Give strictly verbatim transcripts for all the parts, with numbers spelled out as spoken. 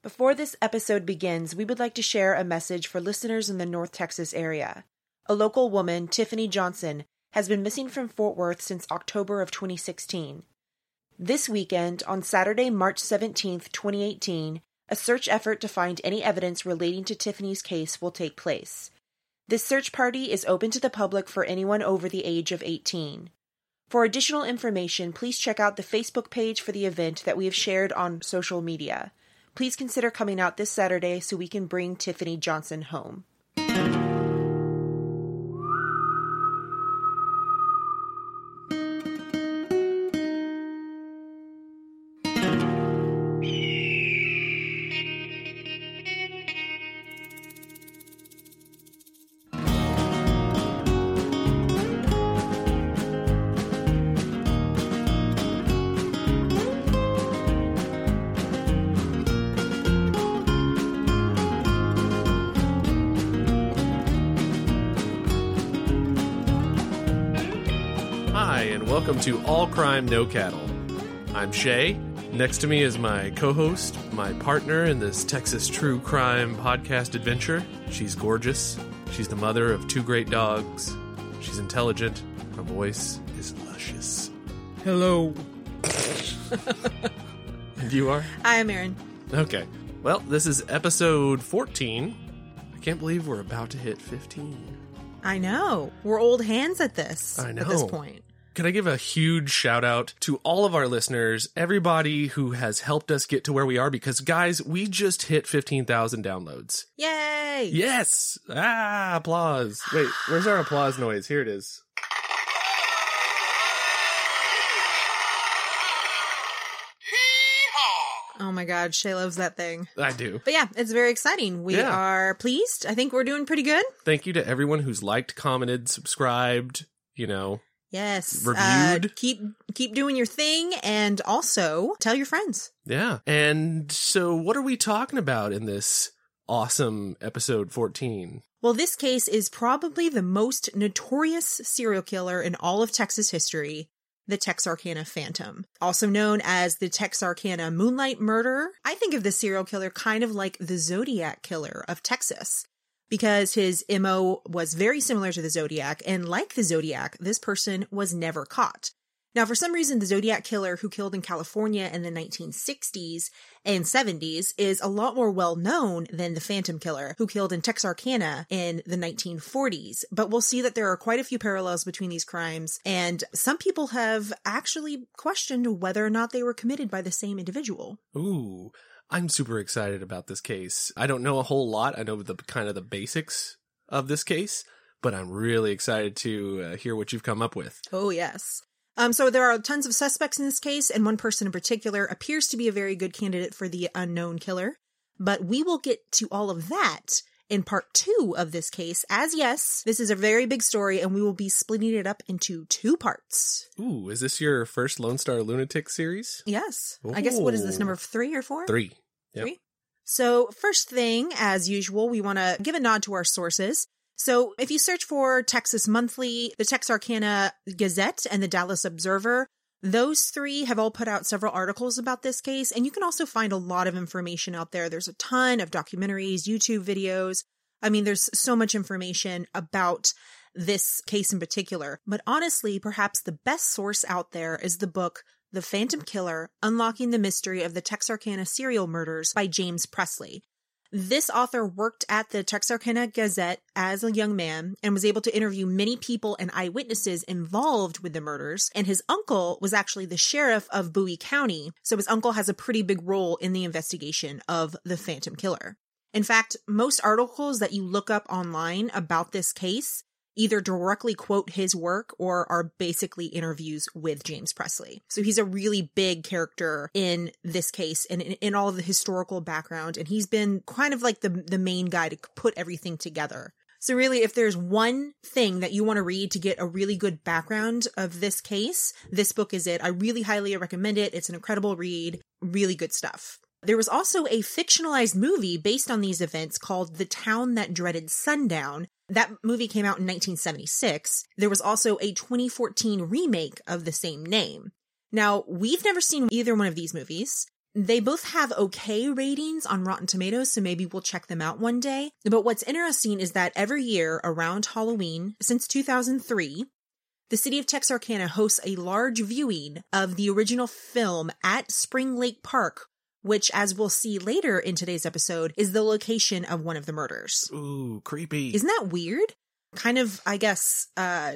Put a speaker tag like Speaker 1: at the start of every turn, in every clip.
Speaker 1: Before this episode begins, we would like to share a message for listeners in the North Texas area. A local woman, Tiffany Johnson, has been missing from Fort Worth since October of twenty sixteen. This weekend, on Saturday, March seventeenth, twenty eighteen, a search effort to find any evidence relating to Tiffany's case will take place. This search party is open to the public for anyone over the age of eighteen. For additional information, please check out the Facebook page for the event that we have shared on social media. Please consider coming out this Saturday so we can bring Tiffany Johnson home.
Speaker 2: Welcome to All Crime, No Cattle. I'm Shay. Next to me is my co-host, my partner in this Texas true crime podcast adventure. She's gorgeous. She's the mother of two great dogs. She's intelligent. Her voice is luscious.
Speaker 3: Hello.
Speaker 2: And you are?
Speaker 1: I am Erin.
Speaker 2: Okay. Well, this is episode fourteen. I can't believe we're about to hit fifteen.
Speaker 1: I know. We're old hands at this.
Speaker 2: I know.
Speaker 1: At this point.
Speaker 2: Can I give a huge shout out to all of our listeners, everybody who has helped us get to where we are, because guys, we just hit fifteen thousand downloads.
Speaker 1: Yay!
Speaker 2: Yes! Ah, applause. Wait, where's our applause noise? Here it is.
Speaker 1: Oh my god, Shay loves that thing.
Speaker 2: I do.
Speaker 1: But yeah, it's very exciting. We
Speaker 2: yeah.
Speaker 1: are pleased. I think we're doing pretty good.
Speaker 2: Thank you to everyone who's liked, commented, subscribed, you know.
Speaker 1: Yes.
Speaker 2: Reviewed.
Speaker 1: Uh, keep keep doing your thing, and also tell your friends.
Speaker 2: Yeah. And so what are we talking about in this awesome episode fourteen?
Speaker 1: Well, this case is probably the most notorious serial killer in all of Texas history, the Texarkana Phantom. Also known as the Texarkana Moonlight Murder. I think of the serial killer kind of like the Zodiac Killer of Texas, because his M O was very similar to the Zodiac, and like the Zodiac, this person was never caught. Now, for some reason, the Zodiac Killer who killed in California in the nineteen sixties and seventies is a lot more well-known than the Phantom Killer who killed in Texarkana in the nineteen forties. But we'll see that there are quite a few parallels between these crimes, and some people have actually questioned whether or not they were committed by the same individual.
Speaker 2: Ooh. I'm super excited about this case. I don't know a whole lot. I know the kind of the basics of this case, but I'm really excited to uh, hear what you've come up with.
Speaker 1: Oh, yes. Um, so there are tons of suspects in this case, and one person in particular appears to be a very good candidate for the unknown killer. But we will get to all of that in part two of this case, as yes, this is a very big story, and we will be splitting it up into two parts.
Speaker 2: Ooh, is this your first Lone Star Lunatic series?
Speaker 1: Yes.
Speaker 2: Ooh.
Speaker 1: I guess, what is this, number three or four?
Speaker 2: Three. Yep.
Speaker 1: Three? So first thing, as usual, we want to give a nod to our sources. So if you search for Texas Monthly, the Texarkana Gazette, and the Dallas Observer, those three have all put out several articles about this case, and you can also find a lot of information out there. There's a ton of documentaries, YouTube videos. I mean, there's so much information about this case in particular. But honestly, perhaps the best source out there is the book The Phantom Killer, Unlocking the Mystery of the Texarkana Serial Murders by James Presley. This author worked at the Texarkana Gazette as a young man and was able to interview many people and eyewitnesses involved with the murders. And his uncle was actually the sheriff of Bowie County, so his uncle has a pretty big role in the investigation of the Phantom Killer. In fact, most articles that you look up online about this case either directly quote his work or are basically interviews with James Presley. So he's a really big character in this case and in, in all of the historical background. And he's been kind of like the, the main guy to put everything together. So really, if there's one thing that you want to read to get a really good background of this case, this book is it. I really highly recommend it. It's an incredible read. Really good stuff. There was also a fictionalized movie based on these events called The Town That Dreaded Sundown. That movie came out in nineteen seventy-six. There was also a twenty fourteen remake of the same name. Now, we've never seen either one of these movies, They both have okay ratings on Rotten Tomatoes, so maybe we'll check them out one day. But what's interesting is that every year around Halloween, since two thousand three, the city of Texarkana hosts a large viewing of the original film at Spring Lake Park, which, as we'll see later in today's episode, is the location of one of the murders.
Speaker 2: Ooh, creepy.
Speaker 1: Isn't that weird? Kind of, I guess, uh...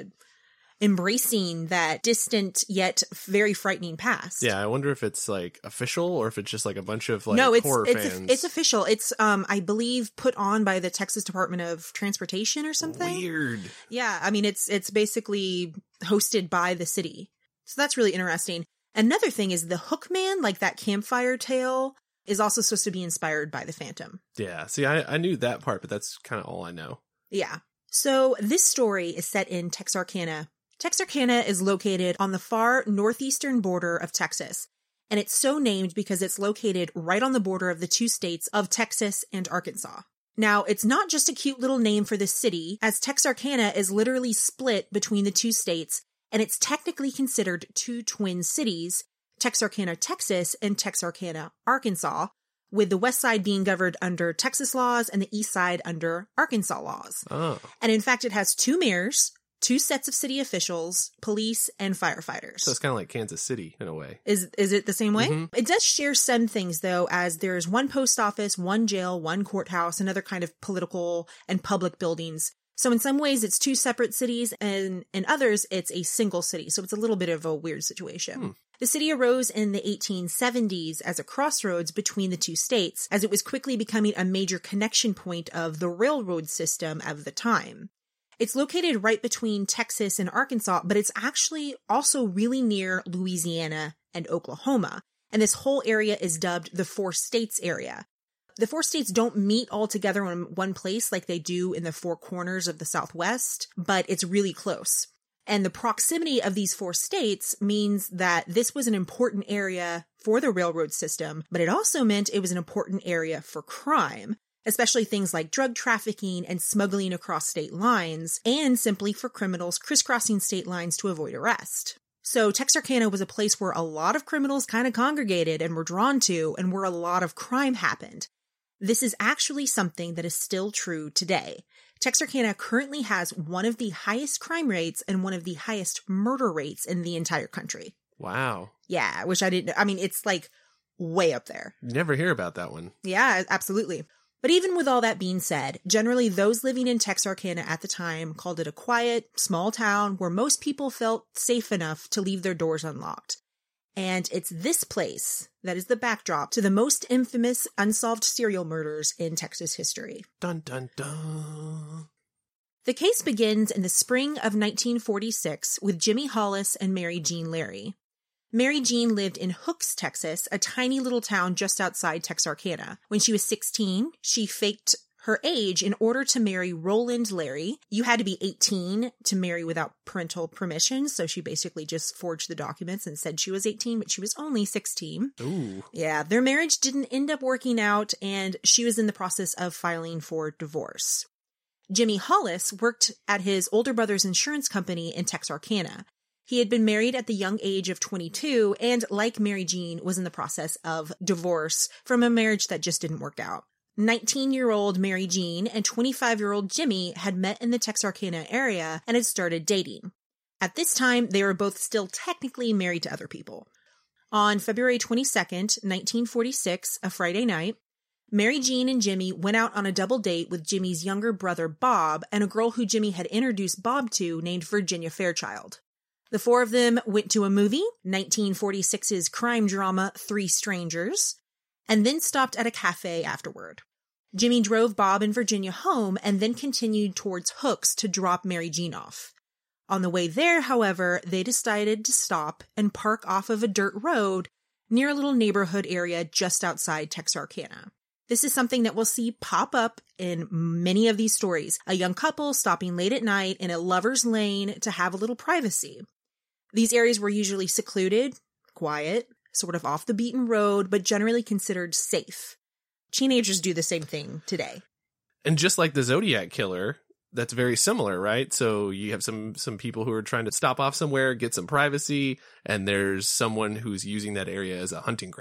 Speaker 1: embracing that distant yet very frightening past.
Speaker 2: Yeah, I wonder if it's like official or if it's just like a bunch of like
Speaker 1: no, it's,
Speaker 2: horror
Speaker 1: it's,
Speaker 2: fans.
Speaker 1: It's official. It's, um, I believe, put on by the Texas Department of Transportation or something.
Speaker 2: Weird.
Speaker 1: Yeah, I mean, it's it's basically hosted by the city. So that's really interesting. Another thing is the Hookman, like that campfire tale, is also supposed to be inspired by the Phantom.
Speaker 2: Yeah, see, I, I knew that part, but that's kind of all I know.
Speaker 1: Yeah. So this story is set in Texarkana. Texarkana is located on the far northeastern border of Texas, and it's so named because it's located right on the border of the two states of Texas and Arkansas. Now, it's not just a cute little name for this city, as Texarkana is literally split between the two states, and it's technically considered two twin cities, Texarkana, Texas, and Texarkana, Arkansas, with the west side being governed under Texas laws and the east side under Arkansas laws.
Speaker 2: Oh.
Speaker 1: And in fact, it has two mayors, two sets of city officials, police, and firefighters.
Speaker 2: So it's kind of like Kansas City in a way.
Speaker 1: Is is it the same way?
Speaker 2: Mm-hmm.
Speaker 1: It does share some things, though, as there's one post office, one jail, one courthouse, and other kind of political and public buildings. So in some ways, it's two separate cities, and in others, it's a single city. So it's a little bit of a weird situation. Hmm. The city arose in the eighteen seventies as a crossroads between the two states, as it was quickly becoming a major connection point of the railroad system of the time. It's located right between Texas and Arkansas, but it's actually also really near Louisiana and Oklahoma. And this whole area is dubbed the Four States area. The four states don't meet all together in one place like they do in the four corners of the Southwest, but it's really close. And the proximity of these four states means that this was an important area for the railroad system, but it also meant it was an important area for crime, especially things like drug trafficking and smuggling across state lines, and simply for criminals crisscrossing state lines to avoid arrest. So Texarkana was a place where a lot of criminals kind of congregated and were drawn to, and where a lot of crime happened. This is actually something that is still true today. Texarkana currently has one of the highest crime rates and one of the highest murder rates in the entire country.
Speaker 2: Wow.
Speaker 1: Yeah, which I didn't, I mean, it's like way up there.
Speaker 2: You never hear about that one.
Speaker 1: Yeah, absolutely. But even with all that being said, generally those living in Texarkana at the time called it a quiet, small town where most people felt safe enough to leave their doors unlocked. And it's this place that is the backdrop to the most infamous unsolved serial murders in Texas history.
Speaker 2: Dun, dun, dun.
Speaker 1: The case begins in the spring of nineteen forty-six with Jimmy Hollis and Mary Jean Larey. Mary Jean lived in Hooks, Texas, a tiny little town just outside Texarkana. When she was sixteen, she faked her age in order to marry Roland Larey. You had to be eighteen to marry without parental permission, so she basically just forged the documents and said she was eighteen, but she was only sixteen.
Speaker 2: Ooh.
Speaker 1: Yeah, their marriage didn't end up working out, and she was in the process of filing for divorce. Jimmy Hollis worked at his older brother's insurance company in Texarkana. He had been married at the young age of twenty-two, and like Mary Jean, was in the process of divorce from a marriage that just didn't work out. nineteen-year-old Mary Jean and twenty-five-year-old Jimmy had met in the Texarkana area and had started dating. At this time, they were both still technically married to other people. On February twenty-second, nineteen forty-six, a Friday night, Mary Jean and Jimmy went out on a double date with Jimmy's younger brother Bob and a girl who Jimmy had introduced Bob to named Virginia Fairchild. The four of them went to a movie, nineteen forty-six's crime drama Three Strangers, and then stopped at a cafe afterward. Jimmy drove Bob and Virginia home and then continued towards Hooks to drop Mary Jean off. On the way there, however, they decided to stop and park off of a dirt road near a little neighborhood area just outside Texarkana. This is something that we'll see pop up in many of these stories. A young couple stopping late at night in a lover's lane to have a little privacy. These areas were usually secluded, quiet, sort of off the beaten road, but generally considered safe. Teenagers do the same thing today.
Speaker 2: And just like the Zodiac Killer, that's very similar, right? So you have some some people who are trying to stop off somewhere, get some privacy, and there's someone who's using that area as a hunting ground.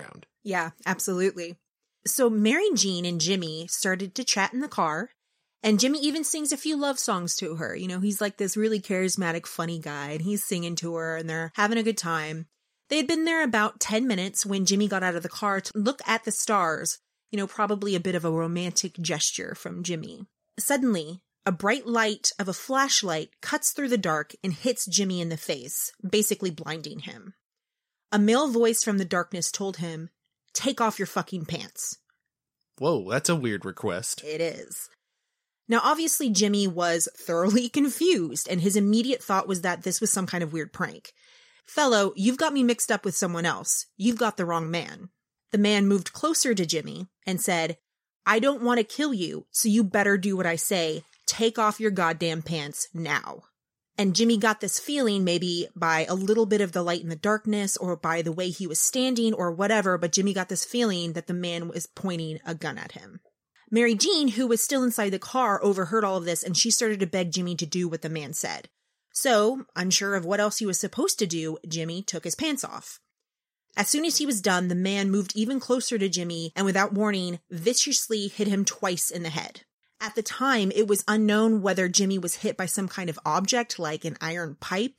Speaker 1: Yeah, absolutely. So Mary Jean and Jimmy started to chat in the car, and Jimmy even sings a few love songs to her. You know, he's like this really charismatic, funny guy, and he's singing to her, and they're having a good time. They had been there about ten minutes when Jimmy got out of the car to look at the stars, you know, probably a bit of a romantic gesture from Jimmy. Suddenly, a bright light of a flashlight cuts through the dark and hits Jimmy in the face, basically blinding him. A male voice from the darkness told him, "Take off your fucking pants."
Speaker 2: Whoa, that's a weird request.
Speaker 1: It is. Now, obviously, Jimmy was thoroughly confused, and his immediate thought was that this was some kind of weird prank. "Fellow, you've got me mixed up with someone else. You've got the wrong man." The man moved closer to Jimmy and said, "I don't want to kill you, so you better do what I say. Take off your goddamn pants now." And Jimmy got this feeling, maybe by a little bit of the light in the darkness or by the way he was standing or whatever, but Jimmy got this feeling that the man was pointing a gun at him. Mary Jean, who was still inside the car, overheard all of this, and she started to beg Jimmy to do what the man said. So, unsure of what else he was supposed to do, Jimmy took his pants off. As soon as he was done, the man moved even closer to Jimmy and without warning, viciously hit him twice in the head. At the time, it was unknown whether Jimmy was hit by some kind of object like an iron pipe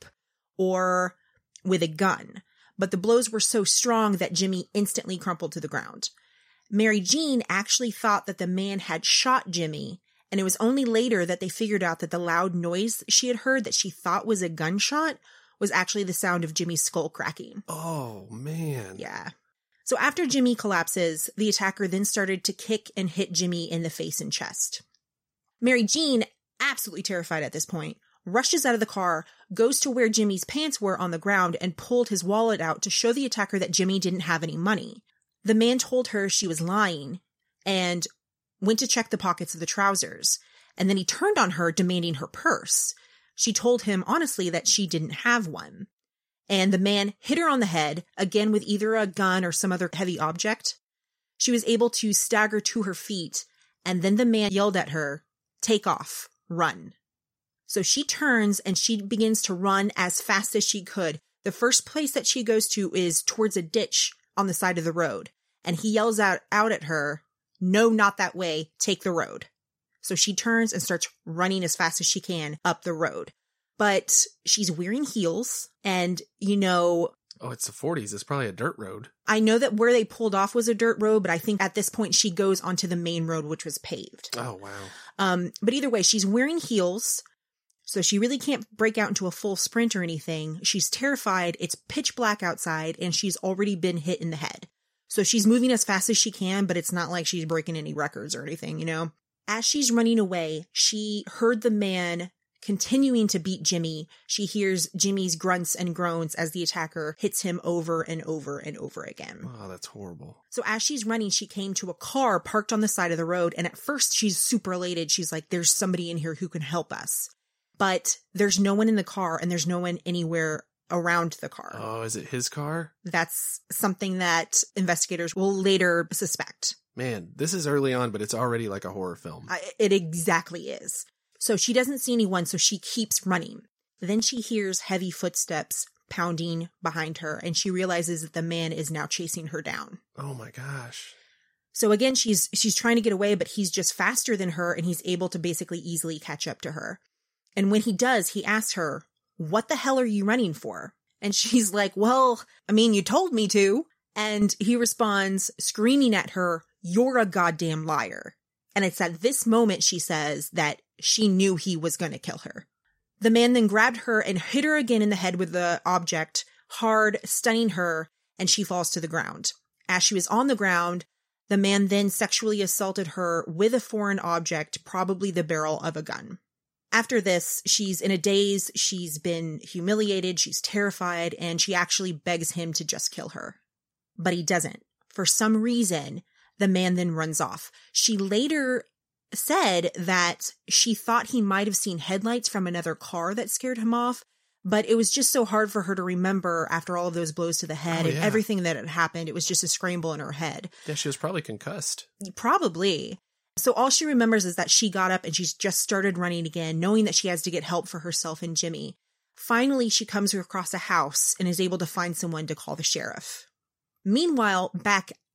Speaker 1: or with a gun, but the blows were so strong that Jimmy instantly crumpled to the ground. Mary Jean actually thought that the man had shot Jimmy, and it was only later that they figured out that the loud noise she had heard that she thought was a gunshot was actually the sound of Jimmy's skull cracking.
Speaker 2: Oh, man.
Speaker 1: Yeah. So after Jimmy collapses, the attacker then started to kick and hit Jimmy in the face and chest. Mary Jean, absolutely terrified at this point, rushes out of the car, goes to where Jimmy's pants were on the ground, and pulled his wallet out to show the attacker that Jimmy didn't have any money. The man told her she was lying and went to check the pockets of the trousers, and then he turned on her demanding her purse. She told him honestly that she didn't have one. And the man hit her on the head, again with either a gun or some other heavy object. She was able to stagger to her feet, and then the man yelled at her, "Take off, run." So she turns and she begins to run as fast as she could. The first place that she goes to is towards a ditch on the side of the road. And he yells out, out at her, "No, not that way, take the road." So she turns and starts running as fast as she can up the road. But she's wearing heels and, you know...
Speaker 2: Oh, it's the forties. It's probably a dirt road.
Speaker 1: I know that where they pulled off was a dirt road, but I think at this point she goes onto the main road, which was paved.
Speaker 2: Oh, wow.
Speaker 1: Um, but either way, she's wearing heels, so she really can't break out into a full sprint or anything. She's terrified. It's pitch black outside, and she's already been hit in the head. So she's moving as fast as she can, but it's not like she's breaking any records or anything, you know? As she's running away, she heard the man continuing to beat Jimmy. She hears Jimmy's grunts and groans as the attacker hits him over and over and over again.
Speaker 2: Oh, that's horrible.
Speaker 1: So as she's running, she came to a car parked on the side of the road. And at first she's super elated. She's like, there's somebody in here who can help us. But there's no one in the car and there's no one anywhere around the car.
Speaker 2: Oh, is it his car?
Speaker 1: That's something that investigators will later suspect.
Speaker 2: Man, this is early on, but it's already like a horror film.
Speaker 1: I, it exactly is. So she doesn't see anyone, so she keeps running. Then she hears heavy footsteps pounding behind her, and she realizes that the man is now chasing her down.
Speaker 2: Oh my gosh.
Speaker 1: So again, she's she's trying to get away, but he's just faster than her, and he's able to basically easily catch up to her. And when he does, he asks her, "What the hell are you running for?" And she's like, "Well, I mean, you told me to." And he responds, screaming at her, "You're a goddamn liar." And it's at this moment, she says, that she knew he was going to kill her. The man then grabbed her and hit her again in the head with the object, hard, stunning her, and she falls to the ground. As she was on the ground, the man then sexually assaulted her with a foreign object, probably the barrel of a gun. After this, she's in a daze, she's been humiliated, she's terrified, and she actually begs him to just kill her. But he doesn't. For some reason, the man then runs off. She later said that she thought he might have seen headlights from another car that scared him off, but it was just so hard for her to remember after all of those blows to the head
Speaker 2: oh,
Speaker 1: and
Speaker 2: yeah.
Speaker 1: everything that had happened. It was just a scramble in her head.
Speaker 2: Yeah, she was probably concussed.
Speaker 1: Probably. So all she remembers is that she got up and she's just started running again, knowing that she has to get help for herself and Jimmy. Finally, she comes across a house and is able to find someone to call the sheriff. Meanwhile, back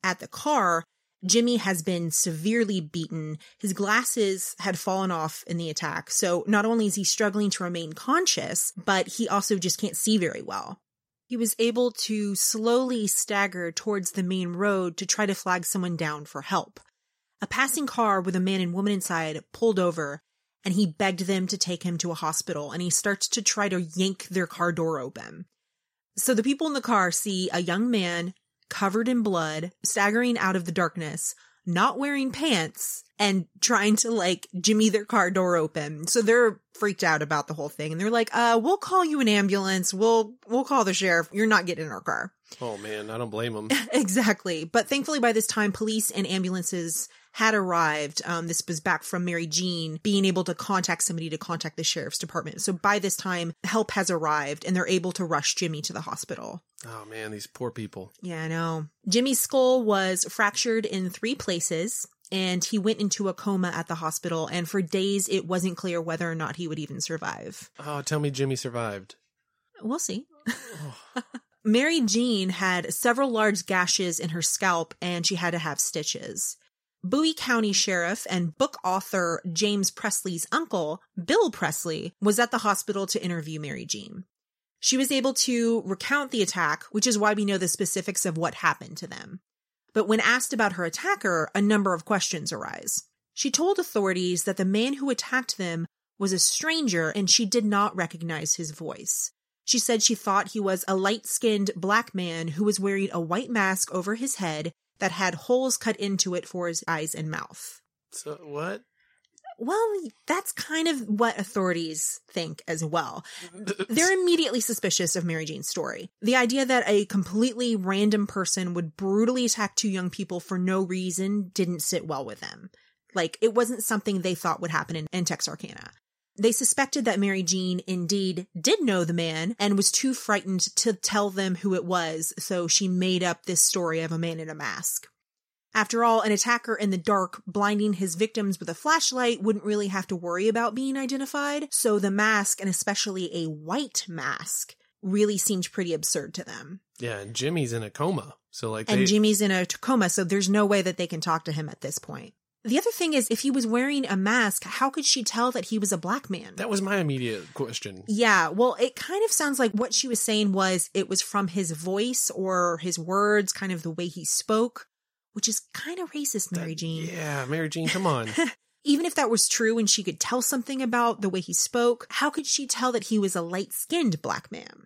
Speaker 1: At the car, Jimmy has been severely beaten. His glasses had fallen off in the attack. So not only is he struggling to remain conscious, but he also just can't see very well. He was able to slowly stagger towards the main road to try to flag someone down for help. A passing car with a man and woman inside pulled over, and he begged them to take him to a hospital, and he starts to try to yank their car door open. So the people in the car see a young man covered in blood, staggering out of the darkness, not wearing pants, and trying to, like, jimmy their car door open. So they're freaked out about the whole thing. And they're like, uh, we'll call you an ambulance. We'll, we'll call the sheriff. You're not getting in our car.
Speaker 2: Oh, man, I don't blame them.
Speaker 1: Exactly. But thankfully, by this time, police and ambulances had arrived. Um, this was back from Mary Jean being able to contact somebody to contact the sheriff's department. So by this time, help has arrived and they're able to rush Jimmy to the hospital.
Speaker 2: Oh, man, these poor people.
Speaker 1: Yeah, I know. Jimmy's skull was fractured in three places, and he went into a coma at the hospital, and for days it wasn't clear whether or not he would even survive.
Speaker 2: Oh, tell me Jimmy survived.
Speaker 1: We'll see. Mary Jean had several large gashes in her scalp, and she had to have stitches. Bowie County Sheriff and book author James Presley's uncle, Bill Presley, was at the hospital to interview Mary Jean. She was able to recount the attack, which is why we know the specifics of what happened to them. But when asked about her attacker, a number of questions arise. She told authorities that the man who attacked them was a stranger and she did not recognize his voice. She said she thought he was a light-skinned black man who was wearing a white mask over his head that had holes cut into it for his eyes and mouth.
Speaker 2: So, what?
Speaker 1: Well, that's kind of what authorities think as well. They're immediately suspicious of Mary Jean's story. The idea that a completely random person would brutally attack two young people for no reason didn't sit well with them. Like, it wasn't something they thought would happen in, in Texarkana. They suspected that Mary Jean indeed did know the man and was too frightened to tell them who it was, so she made up this story of a man in a mask. After all, an attacker in the dark blinding his victims with a flashlight wouldn't really have to worry about being identified, so the mask, and especially a white mask, really seemed pretty absurd to them.
Speaker 2: Yeah, and Jimmy's in a coma, so like
Speaker 1: And
Speaker 2: they...
Speaker 1: Jimmy's in a coma, so there's no way that they can talk to him at this point. The other thing is, if he was wearing a mask, how could she tell that he was a black man?
Speaker 2: That was my immediate question.
Speaker 1: Yeah, well, it kind of sounds like what she was saying was it was from his voice or his words, kind of the way he spoke, which is kind of racist, Mary Jean.
Speaker 2: Yeah, Mary Jean, come on.
Speaker 1: Even if that was true and she could tell something about the way he spoke, how could she tell that he was a light-skinned black man?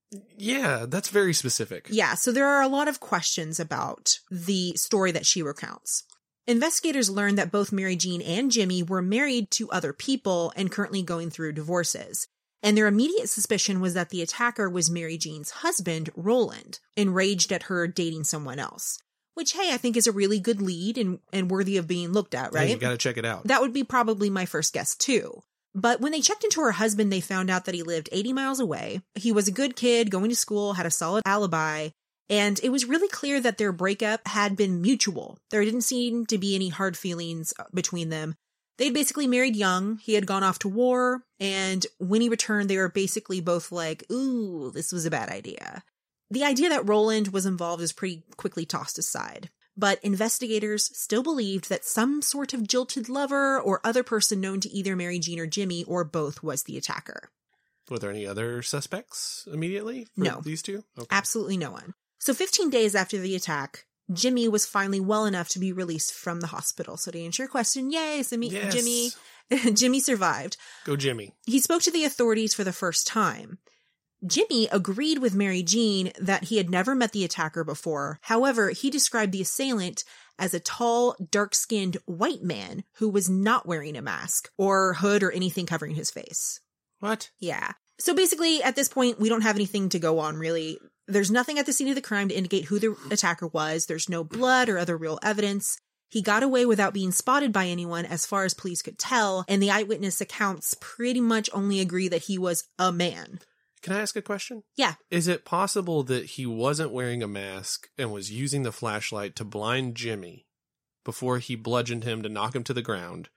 Speaker 2: Yeah, that's very specific.
Speaker 1: Yeah, so there are a lot of questions about the story that she recounts. Investigators learned that both Mary Jean and Jimmy were married to other people and currently going through divorces. And their immediate suspicion was that the attacker was Mary Jean's husband, Roland, enraged at her dating someone else. Which, hey, I think is a really good lead and, and worthy of being looked at, right?
Speaker 2: Yeah, you gotta check it out.
Speaker 1: That would be probably my first guess, too. But when they checked into her husband, they found out that he lived eighty miles away. He was a good kid, going to school, had a solid alibi. And it was really clear that their breakup had been mutual. There didn't seem to be any hard feelings between them. They'd basically married young. He had gone off to war. And when he returned, they were basically both like, ooh, this was a bad idea. The idea that Roland was involved is pretty quickly tossed aside. But investigators still believed that some sort of jilted lover or other person known to either Mary Jean or Jimmy or both was the attacker.
Speaker 2: Were there any other suspects immediately for
Speaker 1: No.
Speaker 2: these two? Okay.
Speaker 1: Absolutely no one. So fifteen days after the attack, Jimmy was finally well enough to be released from the hospital. So to answer your question, yay, so me,
Speaker 2: Yes.
Speaker 1: Jimmy, Jimmy survived.
Speaker 2: Go Jimmy.
Speaker 1: He spoke to the authorities for the first time. Jimmy agreed with Mary Jean that he had never met the attacker before. However, he described the assailant as a tall, dark-skinned white man who was not wearing a mask or hood or anything covering his face.
Speaker 2: What?
Speaker 1: Yeah. So basically, at this point, we don't have anything to go on, really. There's nothing at the scene of the crime to indicate who the attacker was. There's no blood or other real evidence. He got away without being spotted by anyone as far as police could tell, and the eyewitness accounts pretty much only agree that he was a man.
Speaker 2: Can I ask a question?
Speaker 1: Yeah.
Speaker 2: Is it possible that he wasn't wearing a mask and was using the flashlight to blind Jimmy before he bludgeoned him to knock him to the ground?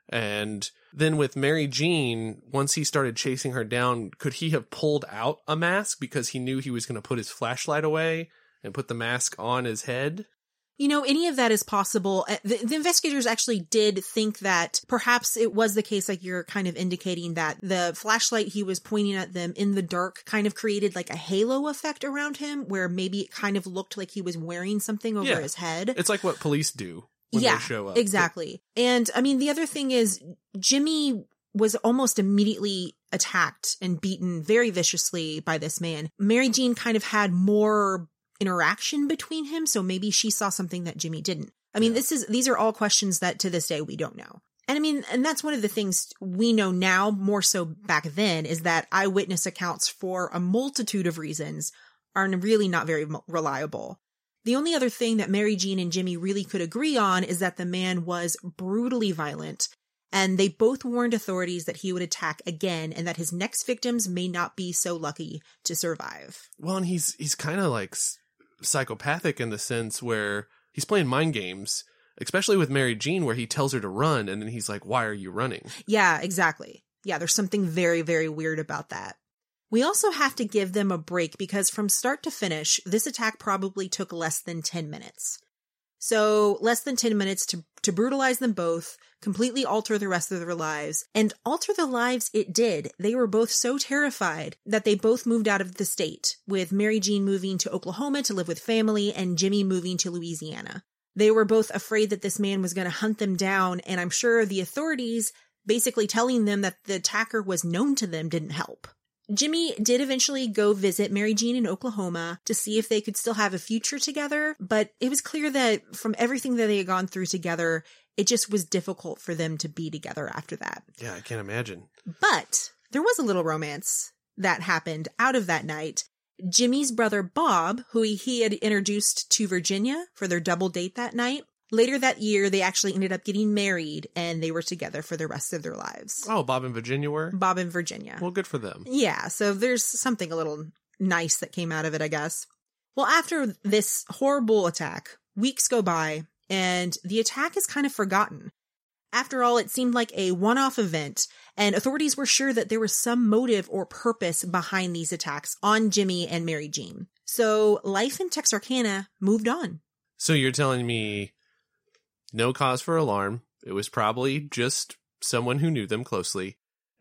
Speaker 2: And then with Mary Jean, once he started chasing her down, could he have pulled out a mask because he knew he was going to put his flashlight away and put the mask on his head?
Speaker 1: You know, any of that is possible. The, the investigators actually did think that perhaps it was the case, like you're kind of indicating, that the flashlight he was pointing at them in the dark kind of created like a halo effect around him, where maybe it kind of looked like he was wearing something over
Speaker 2: Yeah.
Speaker 1: his head.
Speaker 2: It's like what police do when
Speaker 1: yeah,
Speaker 2: they show up.
Speaker 1: exactly. And I mean, the other thing is Jimmy was almost immediately attacked and beaten very viciously by this man. Mary Jean kind of had more interaction between him, so maybe she saw something that Jimmy didn't. I mean,
Speaker 2: Yeah.
Speaker 1: this is these are all questions that to this day we don't know. And I mean, and that's one of the things we know now more so back then, is that eyewitness accounts for a multitude of reasons are really not very reliable. The only other thing that Mary Jean and Jimmy really could agree on is that the man was brutally violent, and they both warned authorities that he would attack again and that his next victims may not be so lucky to survive.
Speaker 2: Well, and he's he's kind of like s- psychopathic in the sense where he's playing mind games, especially with Mary Jean, where he tells her to run, and then he's like, "Why are you running?"
Speaker 1: Yeah, exactly. Yeah, there's something very, very weird about that. We also have to give them a break because from start to finish, this attack probably took less than ten minutes. So less than ten minutes to, to brutalize them both, completely alter the rest of their lives, and alter the lives it did. They were both so terrified that they both moved out of the state, with Mary Jean moving to Oklahoma to live with family and Jimmy moving to Louisiana. They were both afraid that this man was going to hunt them down, and I'm sure the authorities basically telling them that the attacker was known to them didn't help. Jimmy did eventually go visit Mary Jean in Oklahoma to see if they could still have a future together, but it was clear that from everything that they had gone through together, it just was difficult for them to be together after that.
Speaker 2: Yeah, I can't imagine.
Speaker 1: But there was a little romance that happened out of that night. Jimmy's brother Bob, who he, he had introduced to Virginia for their double date that night, later that year, they actually ended up getting married, and they were together for the rest of their lives.
Speaker 2: Oh, Bob and Virginia were?
Speaker 1: Bob and Virginia.
Speaker 2: Well, good for them.
Speaker 1: Yeah, so there's something a little nice that came out of it, I guess. Well, after this horrible attack, weeks go by, and the attack is kind of forgotten. After all, it seemed like a one-off event, and authorities were sure that there was some motive or purpose behind these attacks on Jimmy and Mary Jean. So life in Texarkana moved on.
Speaker 2: So you're telling me no cause for alarm. It was probably just someone who knew them closely.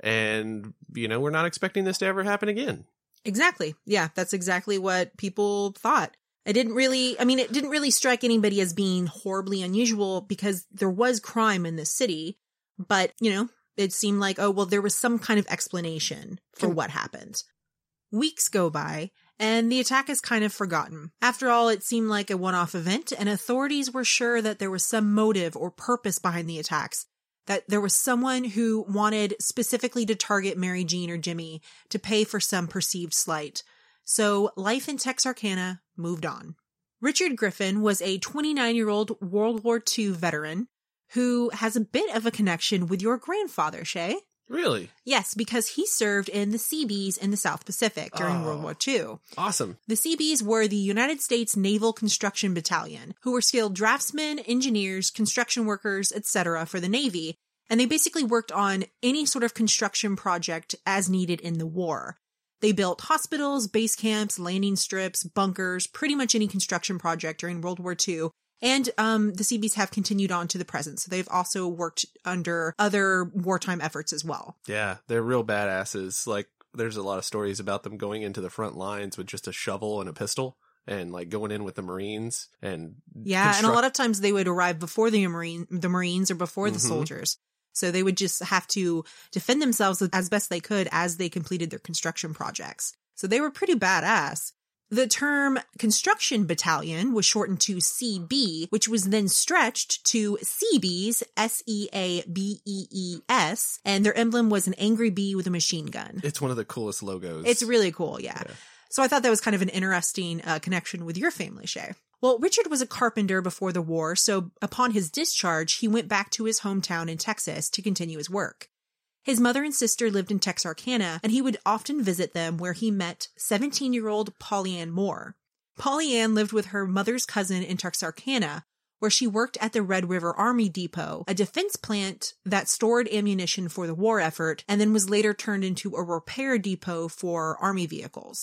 Speaker 2: And, you know, we're not expecting this to ever happen again.
Speaker 1: Exactly. Yeah, that's exactly what people thought. It didn't really, I mean, it didn't really strike anybody as being horribly unusual because there was crime in the city. But, you know, it seemed like, oh, well, there was some kind of explanation for what happened. Weeks go by, and the attack is kind of forgotten. After all, it seemed like a one-off event, and authorities were sure that there was some motive or purpose behind the attacks, that there was someone who wanted specifically to target Mary Jean or Jimmy to pay for some perceived slight. So life in Texarkana moved on. Richard Griffin was a twenty-nine-year-old World War Two veteran who has a bit of a connection with your grandfather, Shay.
Speaker 2: Really?
Speaker 1: Yes, because he served in the Seabees in the South Pacific during
Speaker 2: Oh.
Speaker 1: World War Two.
Speaker 2: Awesome.
Speaker 1: The Seabees were the United States Naval Construction Battalion, who were skilled draftsmen, engineers, construction workers, et cetera for the Navy, and they basically worked on any sort of construction project as needed in the war. They built hospitals, base camps, landing strips, bunkers, pretty much any construction project during World War Two. And um, the Seabees have continued on to the present, so they've also worked under other wartime efforts as well.
Speaker 2: Yeah, they're real badasses. Like, there's a lot of stories about them going into the front lines with just a shovel and a pistol and, like, going in with the Marines and
Speaker 1: Yeah,
Speaker 2: construct-
Speaker 1: and a lot of times they would arrive before the Marine, the Marines or before the
Speaker 2: Mhm.
Speaker 1: soldiers. So they would just have to defend themselves as best they could as they completed their construction projects. So they were pretty badass. The term construction battalion was shortened to C B, which was then stretched to Seabees, S E A B E E S, and their emblem was an angry bee with a machine gun.
Speaker 2: It's one of the coolest logos.
Speaker 1: It's really cool, yeah.
Speaker 2: Yeah.
Speaker 1: So I thought that was kind of an interesting uh, connection with your family, Shay. Well, Richard was a carpenter before the war, so upon his discharge, he went back to his hometown in Texas to continue his work. His mother and sister lived in Texarkana, and he would often visit them where he met seventeen-year-old Polly Ann Moore. Polly Ann lived with her mother's cousin in Texarkana, where she worked at the Red River Army Depot, a defense plant that stored ammunition for the war effort and then was later turned into a repair depot for Army vehicles.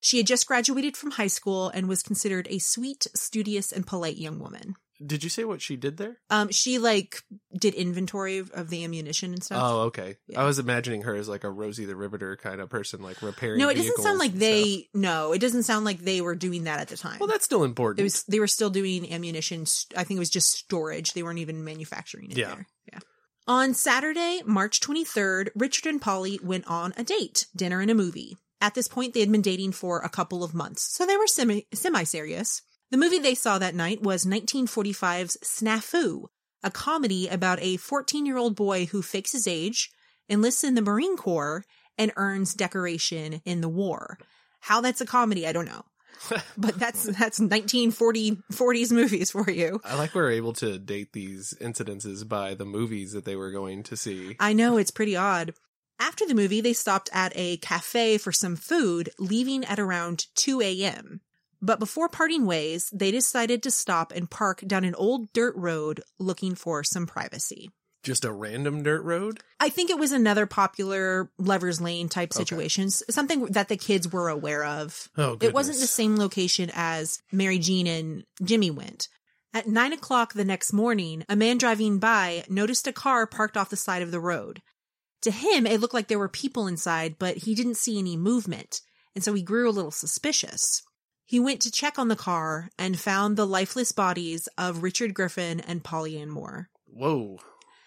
Speaker 1: She had just graduated from high school and was considered a sweet, studious, and polite young woman.
Speaker 2: Did you say what she did there?
Speaker 1: Um, she, like, did inventory of, of the ammunition and stuff.
Speaker 2: Oh, okay.
Speaker 1: Yeah.
Speaker 2: I was imagining her as, like, a Rosie the Riveter kind of person, like, repairing
Speaker 1: No, it doesn't sound like
Speaker 2: vehicles and
Speaker 1: they,
Speaker 2: stuff.
Speaker 1: no, it doesn't sound like they were doing that at the time.
Speaker 2: Well, that's still important.
Speaker 1: It was, they were still doing ammunition. st- I think it was just storage. They weren't even manufacturing it
Speaker 2: Yeah.
Speaker 1: there. Yeah. On Saturday, March twenty-third, Richard and Polly went on a date, dinner and a movie. At this point, they had been dating for a couple of months, so they were semi, semi-serious. The movie they saw that night was nineteen forty-five's Snafu, a comedy about a fourteen-year-old boy who fakes his age, enlists in the Marine Corps, and earns decoration in the war. How that's a comedy, I don't know. But that's that's nineteen forties movies for you.
Speaker 2: I like we were able to date these incidences by the movies that they were going to see.
Speaker 1: I know, it's pretty odd. After the movie, they stopped at a cafe for some food, leaving at around two a.m. But before parting ways, they decided to stop and park down an old dirt road looking for some privacy.
Speaker 2: Just a random dirt road?
Speaker 1: I think it was another popular Lover's Lane type
Speaker 2: Okay.
Speaker 1: situations, something that the kids were aware of.
Speaker 2: Oh, goodness.
Speaker 1: It wasn't the same location as Mary Jean and Jimmy went. At nine o'clock the next morning, a man driving by noticed a car parked off the side of the road. To him, it looked like there were people inside, but he didn't see any movement, and so he grew a little suspicious. He went to check on the car and found the lifeless bodies of Richard Griffin and Polly Ann Moore.
Speaker 2: Whoa.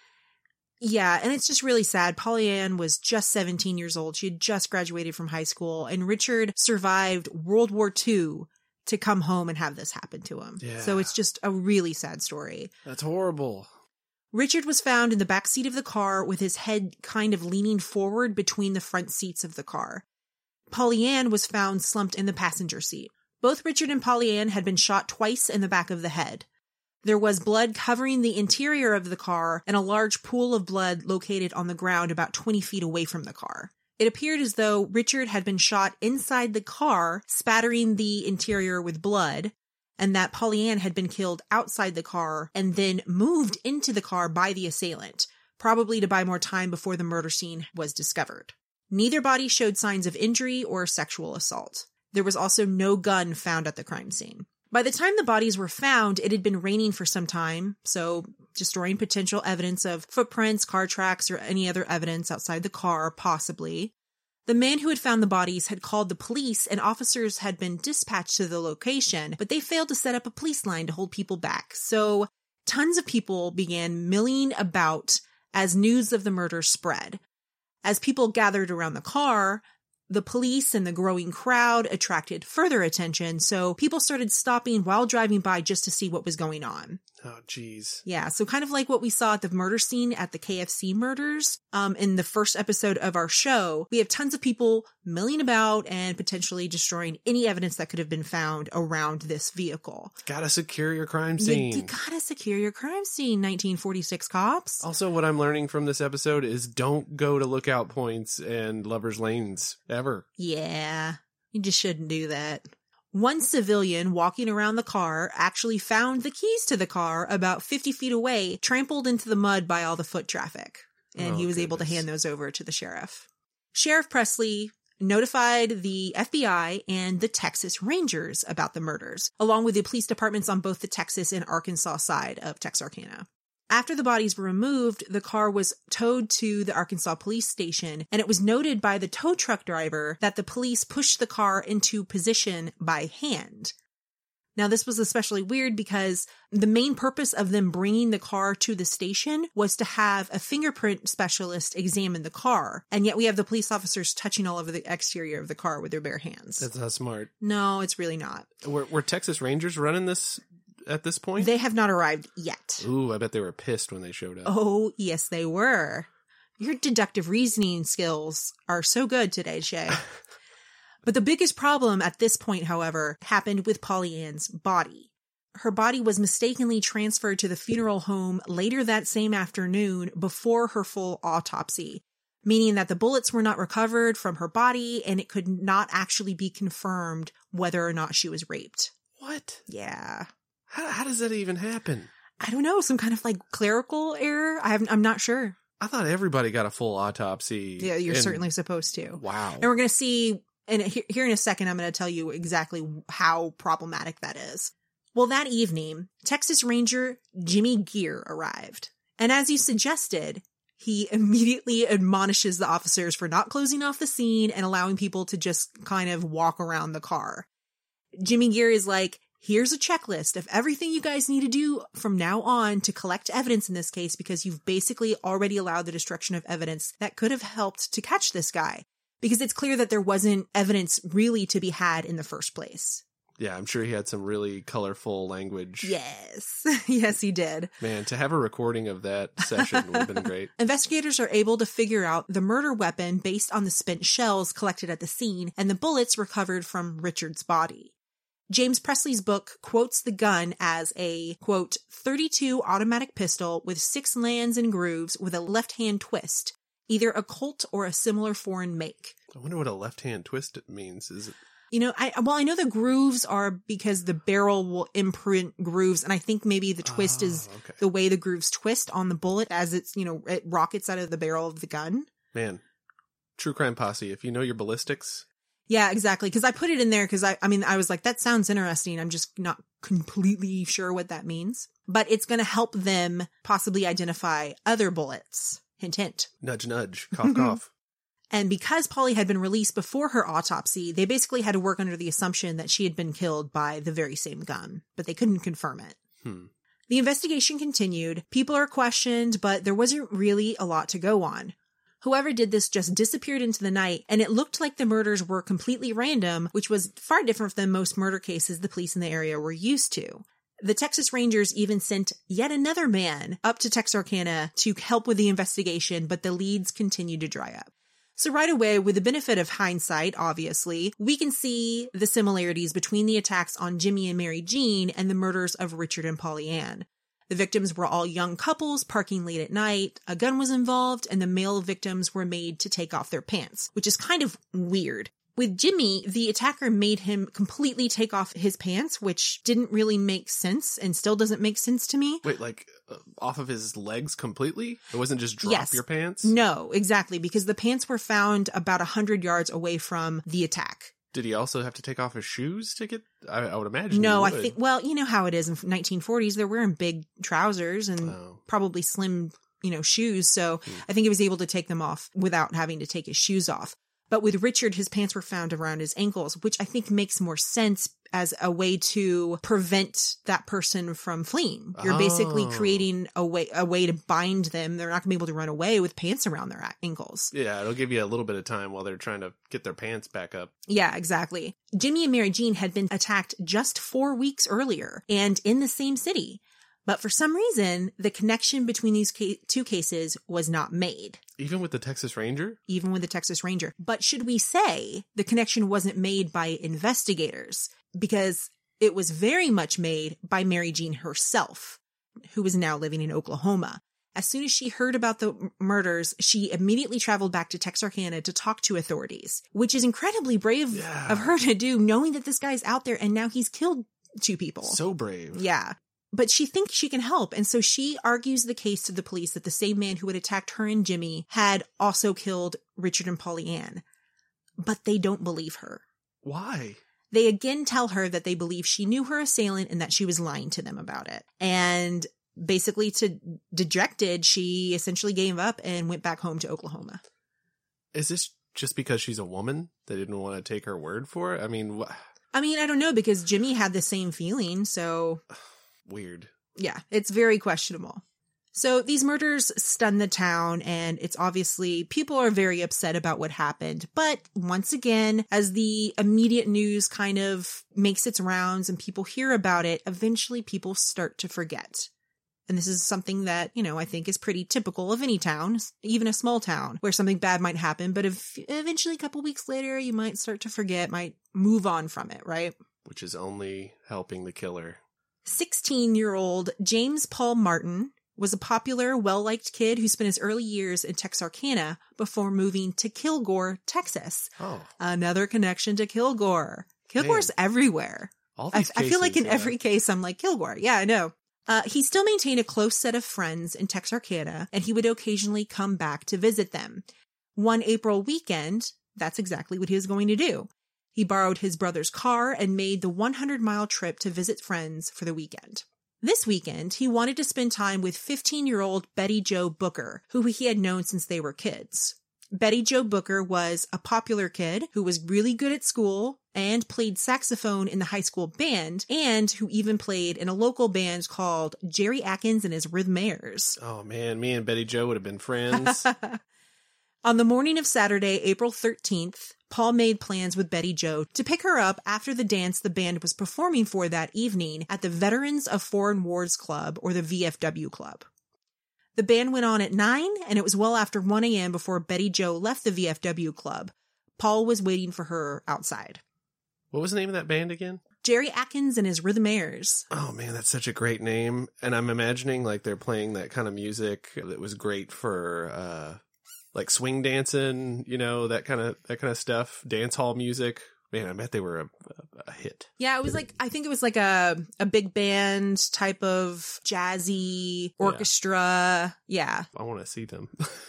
Speaker 1: Yeah, and it's just really sad. Polly Ann was just seventeen years old. She had just graduated from high school, and Richard survived World War Two to come home and have this happen to him.
Speaker 2: Yeah.
Speaker 1: So it's just a really sad story.
Speaker 2: That's horrible.
Speaker 1: Richard was found in the back seat of the car with his head kind of leaning forward between the front seats of the car. Polly Ann was found slumped in the passenger seat. Both Richard and Polly Ann had been shot twice in the back of the head. There was blood covering the interior of the car and a large pool of blood located on the ground about twenty feet away from the car. It appeared as though Richard had been shot inside the car, spattering the interior with blood, and that Polly Ann had been killed outside the car and then moved into the car by the assailant, probably to buy more time before the murder scene was discovered. Neither body showed signs of injury or sexual assault. There was also no gun found at the crime scene. By the time the bodies were found, it had been raining for some time, so destroying potential evidence of footprints, car tracks, or any other evidence outside the car, possibly. The man who had found the bodies had called the police, and officers had been dispatched to the location, but they failed to set up a police line to hold people back. So tons of people began milling about as news of the murder spread. As people gathered around the car, the police and the growing crowd attracted further attention, so people started stopping while driving by just to see what was going on.
Speaker 2: Oh, geez.
Speaker 1: Yeah, so kind of like what we saw at the murder scene at the K F C murders um, in the first episode of our show, we have tons of people milling about and potentially destroying any evidence that could have been found around this vehicle.
Speaker 2: Gotta secure your crime
Speaker 1: You,
Speaker 2: scene.
Speaker 1: you gotta secure your crime scene, nineteen forty-six cops.
Speaker 2: Also, what I'm learning from this episode is don't go to lookout points and lovers' lanes ever.
Speaker 1: Yeah, you just shouldn't do that. One civilian walking around the car actually found the keys to the car about fifty feet away, trampled into the mud by all the foot traffic. And
Speaker 2: Oh,
Speaker 1: he was able to
Speaker 2: goodness.
Speaker 1: hand those over to the sheriff. Sheriff Presley notified the F B I and the Texas Rangers about the murders, along with the police departments on both the Texas and Arkansas side of Texarkana. After the bodies were removed, the car was towed to the Arkansas police station, and it was noted by the tow truck driver that the police pushed the car into position by hand. Now, this was especially weird because the main purpose of them bringing the car to the station was to have a fingerprint specialist examine the car, and yet we have the police officers touching all over the exterior of the car with their bare hands.
Speaker 2: That's not smart.
Speaker 1: No, it's really not.
Speaker 2: Were, were Texas Rangers running this at this point?
Speaker 1: They have not arrived yet.
Speaker 2: Ooh, I bet they were pissed when they showed up.
Speaker 1: Oh, yes, they were. Your deductive reasoning skills are so good today, Shay. But the biggest problem at this point, however, happened with Polly Ann's body. Her body was mistakenly transferred to the funeral home later that same afternoon before her full autopsy, meaning that the bullets were not recovered from her body and it could not actually be confirmed whether or not she was raped.
Speaker 2: What?
Speaker 1: Yeah.
Speaker 2: How, how does that even happen?
Speaker 1: I don't know, some kind of like clerical error? I haven't, I'm not sure.
Speaker 2: I thought everybody got a full autopsy.
Speaker 1: Yeah, you're
Speaker 2: and-
Speaker 1: certainly supposed to.
Speaker 2: Wow.
Speaker 1: And we're going to see And he- here in a second, I'm going to tell you exactly how problematic that is. Well, that evening, Texas Ranger Jimmy Gear arrived. And as you suggested, he immediately admonishes the officers for not closing off the scene and allowing people to just kind of walk around the car. Jimmy Gear is like, here's a checklist of everything you guys need to do from now on to collect evidence in this case, because you've basically already allowed the destruction of evidence that could have helped to catch this guy. Because it's clear that there wasn't evidence really to be had in the first place.
Speaker 2: Yeah, I'm sure he had some really colorful language.
Speaker 1: Yes. Yes, he did.
Speaker 2: Man, to have a recording of that session would have been great.
Speaker 1: Investigators are able to figure out the murder weapon based on the spent shells collected at the scene and the bullets recovered from Richard's body. James Presley's book quotes the gun as a, quote, thirty-two automatic pistol with six lands and grooves with a left-hand twist, either a Colt or a similar foreign make.
Speaker 2: I wonder what a left-hand twist means. Is it?
Speaker 1: You know, I well, I know the grooves are because the barrel will imprint grooves, and I think maybe the twist oh, is okay. the way the grooves twist on the bullet as it's, you know, it rockets out of the barrel of the gun.
Speaker 2: Man, True Crime Posse, if you know your ballistics.
Speaker 1: Yeah, exactly. Because I put it in there because I, I mean, I was like, that sounds interesting. I'm just not completely sure what that means. But it's going to help them possibly identify other bullets. Hint, hint.
Speaker 2: Nudge, nudge. Cough, cough.
Speaker 1: And because Polly had been released before her autopsy, they basically had to work under the assumption that she had been killed by the very same gun, but they couldn't confirm it.
Speaker 2: Hmm.
Speaker 1: The investigation continued. People are questioned, but there wasn't really a lot to go on. Whoever did this just disappeared into the night, and it looked like the murders were completely random, which was far different than most murder cases the police in the area were used to. The Texas Rangers even sent yet another man up to Texarkana to help with the investigation, but the leads continued to dry up. So right away, with the benefit of hindsight, obviously, we can see the similarities between the attacks on Jimmy and Mary Jean and the murders of Richard and Polly Ann. The victims were all young couples parking late at night, a gun was involved, and the male victims were made to take off their pants, which is kind of weird. With Jimmy, the attacker made him completely take off his pants, which didn't really make sense and still doesn't make sense to me.
Speaker 2: Wait, like uh, off of his legs completely? It wasn't just drop
Speaker 1: yes.
Speaker 2: your pants?
Speaker 1: No, exactly, because the pants were found about one hundred yards away from the attack.
Speaker 2: Did he also have to take off his shoes to get, I, I would imagine.
Speaker 1: No, I think, well, you know how it is in nineteen forties. They're wearing big trousers and
Speaker 2: oh.
Speaker 1: probably slim, you know, shoes. So hmm. I think he was able to take them off without having to take his shoes off. But with Richard, his pants were found around his ankles, which I think makes more sense as a way to prevent that person from fleeing. You're oh. basically creating a way a way to bind them. They're not going to be able to run away with pants around their ankles.
Speaker 2: Yeah, it'll give you a little bit of time while they're trying to get their pants back up.
Speaker 1: Yeah, exactly. Jimmy and Mary Jean had been attacked just four weeks earlier and in the same city. But for some reason, the connection between these ca- two cases was not made.
Speaker 2: Even with the Texas Ranger?
Speaker 1: Even with the Texas Ranger. But should we say the connection wasn't made by investigators? Because it was very much made by Mary Jean herself, who was now living in Oklahoma. As soon as she heard about the m- murders, she immediately traveled back to Texarkana to talk to authorities, which is incredibly brave
Speaker 2: yeah.
Speaker 1: of her to do, knowing that this guy's out there and now he's killed two people.
Speaker 2: So brave.
Speaker 1: Yeah. But she thinks she can help, and so she argues the case to the police that the same man who had attacked her and Jimmy had also killed Richard and Polly Ann. But they don't believe her.
Speaker 2: Why?
Speaker 1: They again tell her that they believe she knew her assailant and that she was lying to them about it. And basically, to dejected, she essentially gave up and went back home to Oklahoma.
Speaker 2: Is this just because she's a woman? They didn't want to take her word for it? I mean, wh-
Speaker 1: I mean, I don't know, because Jimmy had the same feeling, so...
Speaker 2: Weird.
Speaker 1: Yeah, it's very questionable. So these murders stun the town, and it's obviously people are very upset about what happened. But once again, as the immediate news kind of makes its rounds and people hear about it, eventually people start to forget. And this is something that, you know, I think is pretty typical of any town, even a small town, where something bad might happen. But if eventually a couple weeks later, you might start to forget, might move on from it, right?
Speaker 2: Which is only helping the killer.
Speaker 1: sixteen-year-old James Paul Martin was a popular, well-liked kid who spent his early years in Texarkana before moving to Kilgore, Texas.
Speaker 2: Oh.
Speaker 1: Another connection to Kilgore. Kilgore's Man. everywhere.
Speaker 2: All these
Speaker 1: I,
Speaker 2: cases,
Speaker 1: I feel like in
Speaker 2: yeah.
Speaker 1: every case, I'm like, Kilgore. Yeah, I know. Uh, he still maintained a close set of friends in Texarkana, and he would occasionally come back to visit them. One April weekend, that's exactly what he was going to do. He borrowed his brother's car and made the one hundred mile trip to visit friends for the weekend. This weekend, he wanted to spend time with fifteen-year-old Betty Jo Booker, who he had known since they were kids. Betty Jo Booker was a popular kid who was really good at school and played saxophone in the high school band, and who even played in a local band called Jerry Atkins and his Rhythmaires.
Speaker 2: Oh man, me and Betty Jo would have been friends.
Speaker 1: On the morning of Saturday, April thirteenth, Paul made plans with Betty Jo to pick her up after the dance the band was performing for that evening at the Veterans of Foreign Wars Club, or the V F W Club. The band went on at nine, and it was well after one a.m. before Betty Jo left the V F W Club. Paul was waiting for her outside.
Speaker 2: What was the name of that band again?
Speaker 1: Jerry Atkins and his Rhythmaires.
Speaker 2: Oh man, that's such a great name. And I'm imagining like they're playing that kind of music that was great for uh like swing dancing, you know, that kind of that kind of stuff, dance hall music. Man, I bet they were a, a, a hit.
Speaker 1: Yeah, it was like, I think it was like a a big band type of jazzy orchestra. Yeah.
Speaker 2: I want to see them.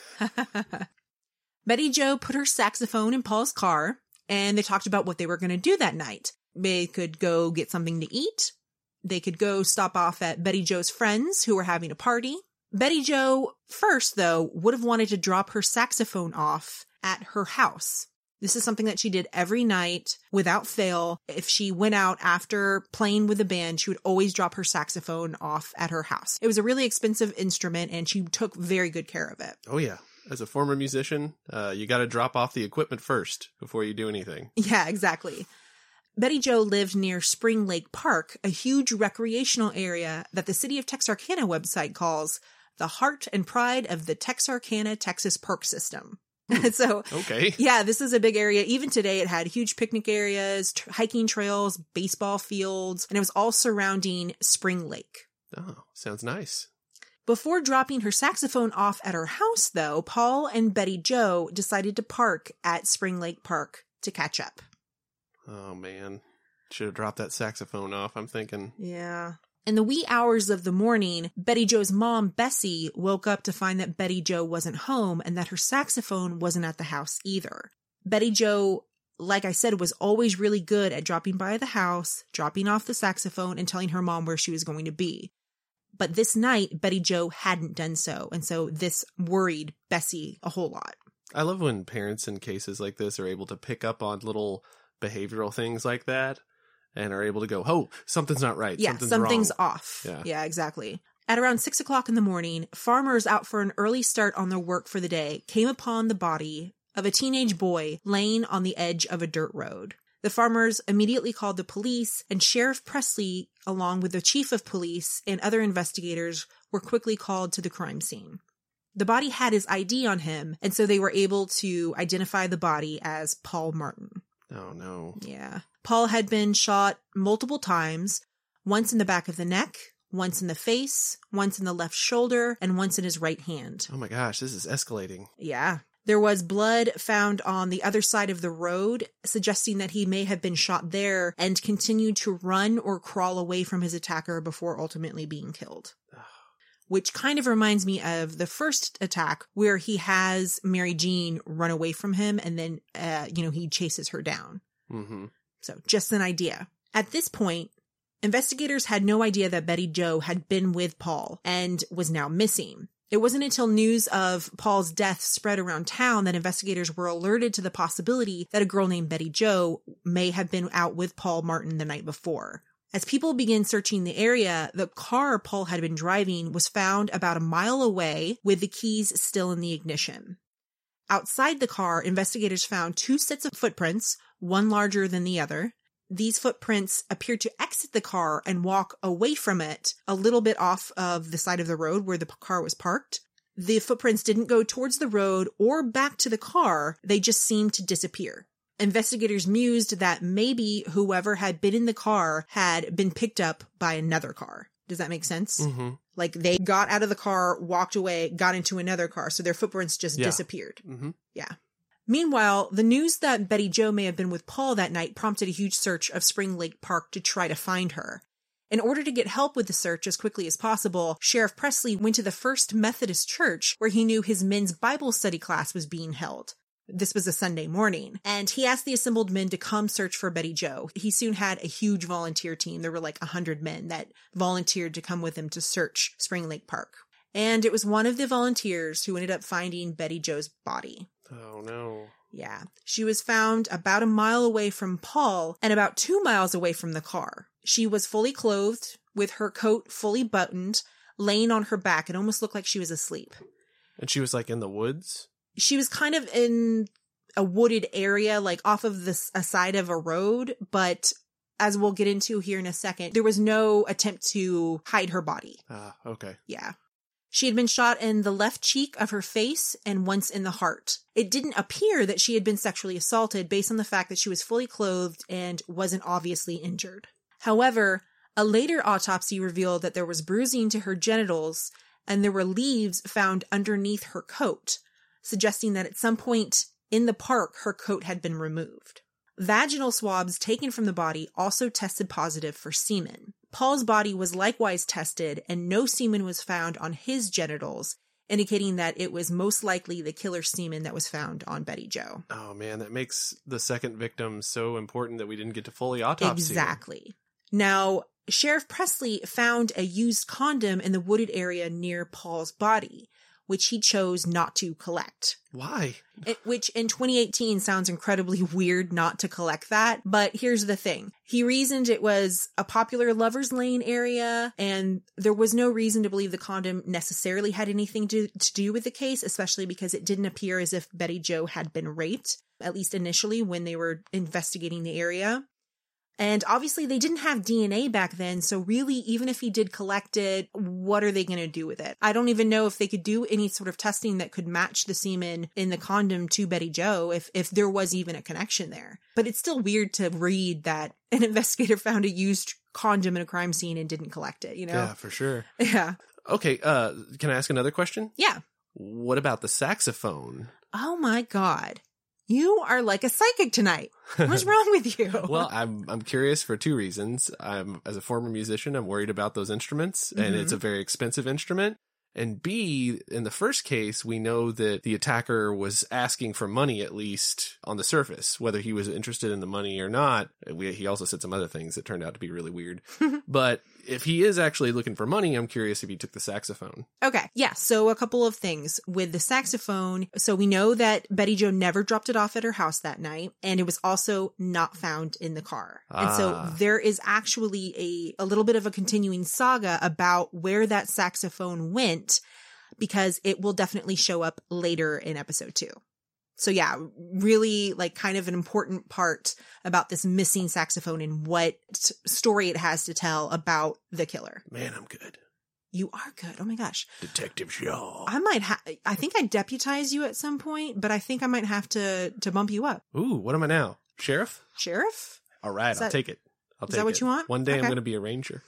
Speaker 1: Betty Jo put her saxophone in Paul's car, and they talked about what they were going to do that night. They could go get something to eat. They could go stop off at Betty Jo's friends who were having a party. Betty Jo, first, though, would have wanted to drop her saxophone off at her house. This is something that she did every night without fail. If she went out after playing with the band, she would always drop her saxophone off at her house. It was a really expensive instrument, and she took very good care of it.
Speaker 2: Oh, yeah. As a former musician, uh, you got to drop off the equipment first before you do anything.
Speaker 1: Yeah, exactly. Betty Jo lived near Spring Lake Park, a huge recreational area that the City of Texarkana website calls the heart and pride of the Texarkana, Texas park system. So,
Speaker 2: okay.
Speaker 1: Yeah, this is a big area. Even today, it had huge picnic areas, t- hiking trails, baseball fields, and it was all surrounding Spring Lake.
Speaker 2: Oh, sounds nice.
Speaker 1: Before dropping her saxophone off at her house, though, Paul and Betty Jo decided to park at Spring Lake Park to catch up.
Speaker 2: Oh, man. Should have dropped that saxophone off, I'm thinking.
Speaker 1: Yeah. In the wee hours of the morning, Betty Jo's mom, Bessie, woke up to find that Betty Jo wasn't home and that her saxophone wasn't at the house either. Betty Jo, like I said, was always really good at dropping by the house, dropping off the saxophone, and telling her mom where she was going to be. But this night, Betty Jo hadn't done so, and so this worried Bessie a whole lot.
Speaker 2: I love when parents in cases like this are able to pick up on little behavioral things like that. And are able to go, oh, something's not right.
Speaker 1: Yeah,
Speaker 2: something's,
Speaker 1: something's
Speaker 2: wrong.
Speaker 1: off.
Speaker 2: Yeah.
Speaker 1: yeah, exactly. At around six o'clock in the morning, farmers out for an early start on their work for the day came upon the body of a teenage boy laying on the edge of a dirt road. The farmers immediately called the police, and Sheriff Presley, along with the chief of police and other investigators, were quickly called to the crime scene. The body had his I D on him, and so they were able to identify the body as Paul Martin.
Speaker 2: Oh, no.
Speaker 1: Yeah. Paul had been shot multiple times, once in the back of the neck, once in the face, once in the left shoulder, and once in his right hand.
Speaker 2: Oh my gosh, this is escalating.
Speaker 1: Yeah. There was blood found on the other side of the road, suggesting that he may have been shot there and continued to run or crawl away from his attacker before ultimately being killed. Which kind of reminds me of the first attack where he has Mary Jean run away from him and then, uh, you know, he chases her down.
Speaker 2: Mm-hmm.
Speaker 1: So just an idea. At this point, investigators had no idea that Betty Jo had been with Paul and was now missing. It wasn't until news of Paul's death spread around town that investigators were alerted to the possibility that a girl named Betty Jo may have been out with Paul Martin the night before. As people began searching the area, the car Paul had been driving was found about a mile away with the keys still in the ignition. Outside the car, investigators found two sets of footprints, one larger than the other. These footprints appeared to exit the car and walk away from it a little bit off of the side of the road where the car was parked. The footprints didn't go towards the road or back to the car. They just seemed to disappear. Investigators mused that maybe whoever had been in the car had been picked up by another car. Does that make sense?
Speaker 2: Mm-hmm.
Speaker 1: Like they got out of the car, walked away, got into another car, so their footprints just
Speaker 2: yeah.
Speaker 1: disappeared.
Speaker 2: Mm-hmm.
Speaker 1: Yeah. Meanwhile, the news that Betty Jo may have been with Paul that night prompted a huge search of Spring Lake Park to try to find her. In order to get help with the search as quickly as possible, Sheriff Presley went to the First Methodist Church where he knew his men's Bible study class was being held. This was a Sunday morning. And he asked the assembled men to come search for Betty Jo. He soon had a huge volunteer team. There were like a hundred men that volunteered to come with him to search Spring Lake Park. And it was one of the volunteers who ended up finding Betty Jo's body.
Speaker 2: Oh, no.
Speaker 1: Yeah. She was found about a mile away from Paul and about two miles away from the car. She was fully clothed with her coat fully buttoned, laying on her back. It almost looked like she was asleep.
Speaker 2: And she was like in the woods?
Speaker 1: She was kind of in a wooded area, like off of the a side of a road. But as we'll get into here in a second, there was no attempt to hide her body.
Speaker 2: Ah, okay.
Speaker 1: Yeah. She had been shot in the left cheek of her face and once in the heart. It didn't appear that she had been sexually assaulted based on the fact that she was fully clothed and wasn't obviously injured. However, a later autopsy revealed that there was bruising to her genitals and there were leaves found underneath her coat, suggesting that at some point in the park, her coat had been removed. Vaginal swabs taken from the body also tested positive for semen. Paul's body was likewise tested, and no semen was found on his genitals, indicating that it was most likely the killer's semen that was found on Betty Jo.
Speaker 2: Oh, man, that makes the second victim so important that we didn't get to fully autopsy.
Speaker 1: Exactly. Now, Sheriff Presley found a used condom in the wooded area near Paul's body, which he chose not to collect.
Speaker 2: Why?
Speaker 1: It, which in twenty eighteen sounds incredibly weird not to collect that. But here's the thing. He reasoned it was a popular lovers lane area and there was no reason to believe the condom necessarily had anything to, to do with the case, especially because it didn't appear as if Betty Jo had been raped, at least initially when they were investigating the area. And obviously they didn't have D N A back then, so really, even if he did collect it, what are they going to do with it? I don't even know if they could do any sort of testing that could match the semen in the condom to Betty Jo, if, if there was even a connection there. But it's still weird to read that an investigator found a used condom in a crime scene and didn't collect it, you know?
Speaker 2: Yeah, for sure.
Speaker 1: Yeah.
Speaker 2: Okay, uh, can I ask another question?
Speaker 1: Yeah.
Speaker 2: What about the saxophone?
Speaker 1: Oh my God. You are like a psychic tonight. What's wrong with you?
Speaker 2: Well, I'm I'm curious for two reasons. I'm as a former musician, I'm worried about those instruments, and
Speaker 1: Mm-hmm.
Speaker 2: it's a very expensive instrument. And B, in the first case, we know that the attacker was asking for money, at least on the surface. Whether he was interested in the money or not, we, he also said some other things that turned out to be really weird. But if he is actually looking for money, I'm curious if he took the saxophone.
Speaker 1: Okay. Yeah. So a couple of things with the saxophone. So we know that Betty Jo never dropped it off at her house that night, and it was also not found in the car.
Speaker 2: Ah.
Speaker 1: And so there is actually a, a little bit of a continuing saga about where that saxophone went, because it will definitely show up later in episode two. So yeah, really like kind of an important part about this missing saxophone and what t- story it has to tell about the killer.
Speaker 2: Man, I'm good.
Speaker 1: You are good. Oh my gosh.
Speaker 2: Detective Shaw.
Speaker 1: I might have, I think I'd deputize you at some point, but I think I might have to, to bump you up.
Speaker 2: Ooh, what am I now? Sheriff?
Speaker 1: Sheriff?
Speaker 2: All right,
Speaker 1: Is
Speaker 2: I'll
Speaker 1: that-
Speaker 2: take it. I'll
Speaker 1: is
Speaker 2: take
Speaker 1: that what
Speaker 2: it.
Speaker 1: you want?
Speaker 2: One day I'm
Speaker 1: Okay.
Speaker 2: going to be a ranger.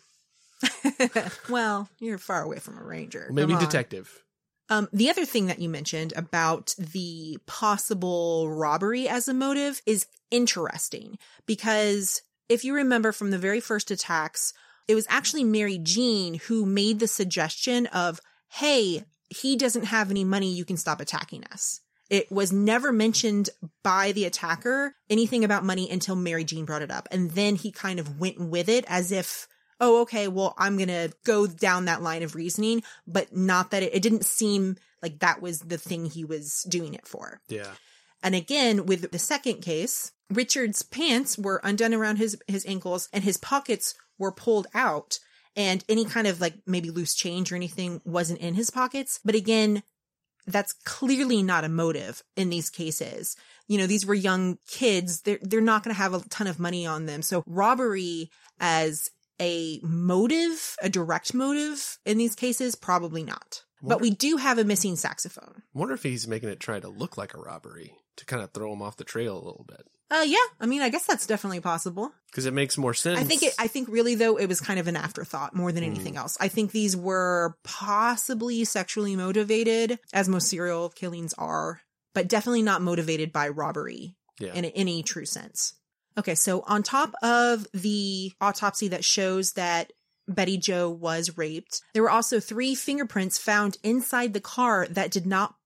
Speaker 1: Well, you're far away from a ranger.
Speaker 2: Maybe
Speaker 1: Come on.
Speaker 2: detective.
Speaker 1: Um, the other thing that you mentioned about the possible robbery as a motive is interesting, because if you remember from the very first attacks, it was actually Mary Jean who made the suggestion of, hey, he doesn't have any money, you can stop attacking us. It was never mentioned by the attacker, anything about money, until Mary Jean brought it up. And then he kind of went with it as if, oh, okay, well, I'm going to go down that line of reasoning, but not that it, it didn't seem like that was the thing he was doing it for.
Speaker 2: Yeah.
Speaker 1: And again, with the second case, Richard's pants were undone around his, his ankles and his pockets were pulled out, and any kind of like maybe loose change or anything wasn't in his pockets. But again, that's clearly not a motive in these cases. You know, these were young kids. They're, they're not going to have a ton of money on them. So robbery as a motive, a direct motive in these cases, probably not. But we do have a missing saxophone.
Speaker 2: I wonder if he's making it try to look like a robbery to kind of throw him off the trail a little bit.
Speaker 1: Uh, yeah. I mean, I guess that's definitely possible.
Speaker 2: Because it makes more sense.
Speaker 1: I think it, I think really though, it was kind of an afterthought more than anything else. I think these were possibly sexually motivated, as most serial killings are, but definitely not motivated by robbery
Speaker 2: yeah.
Speaker 1: in any true sense. Okay. So on top of the autopsy that shows that Betty Jo was raped, there were also three fingerprints found inside the car that did not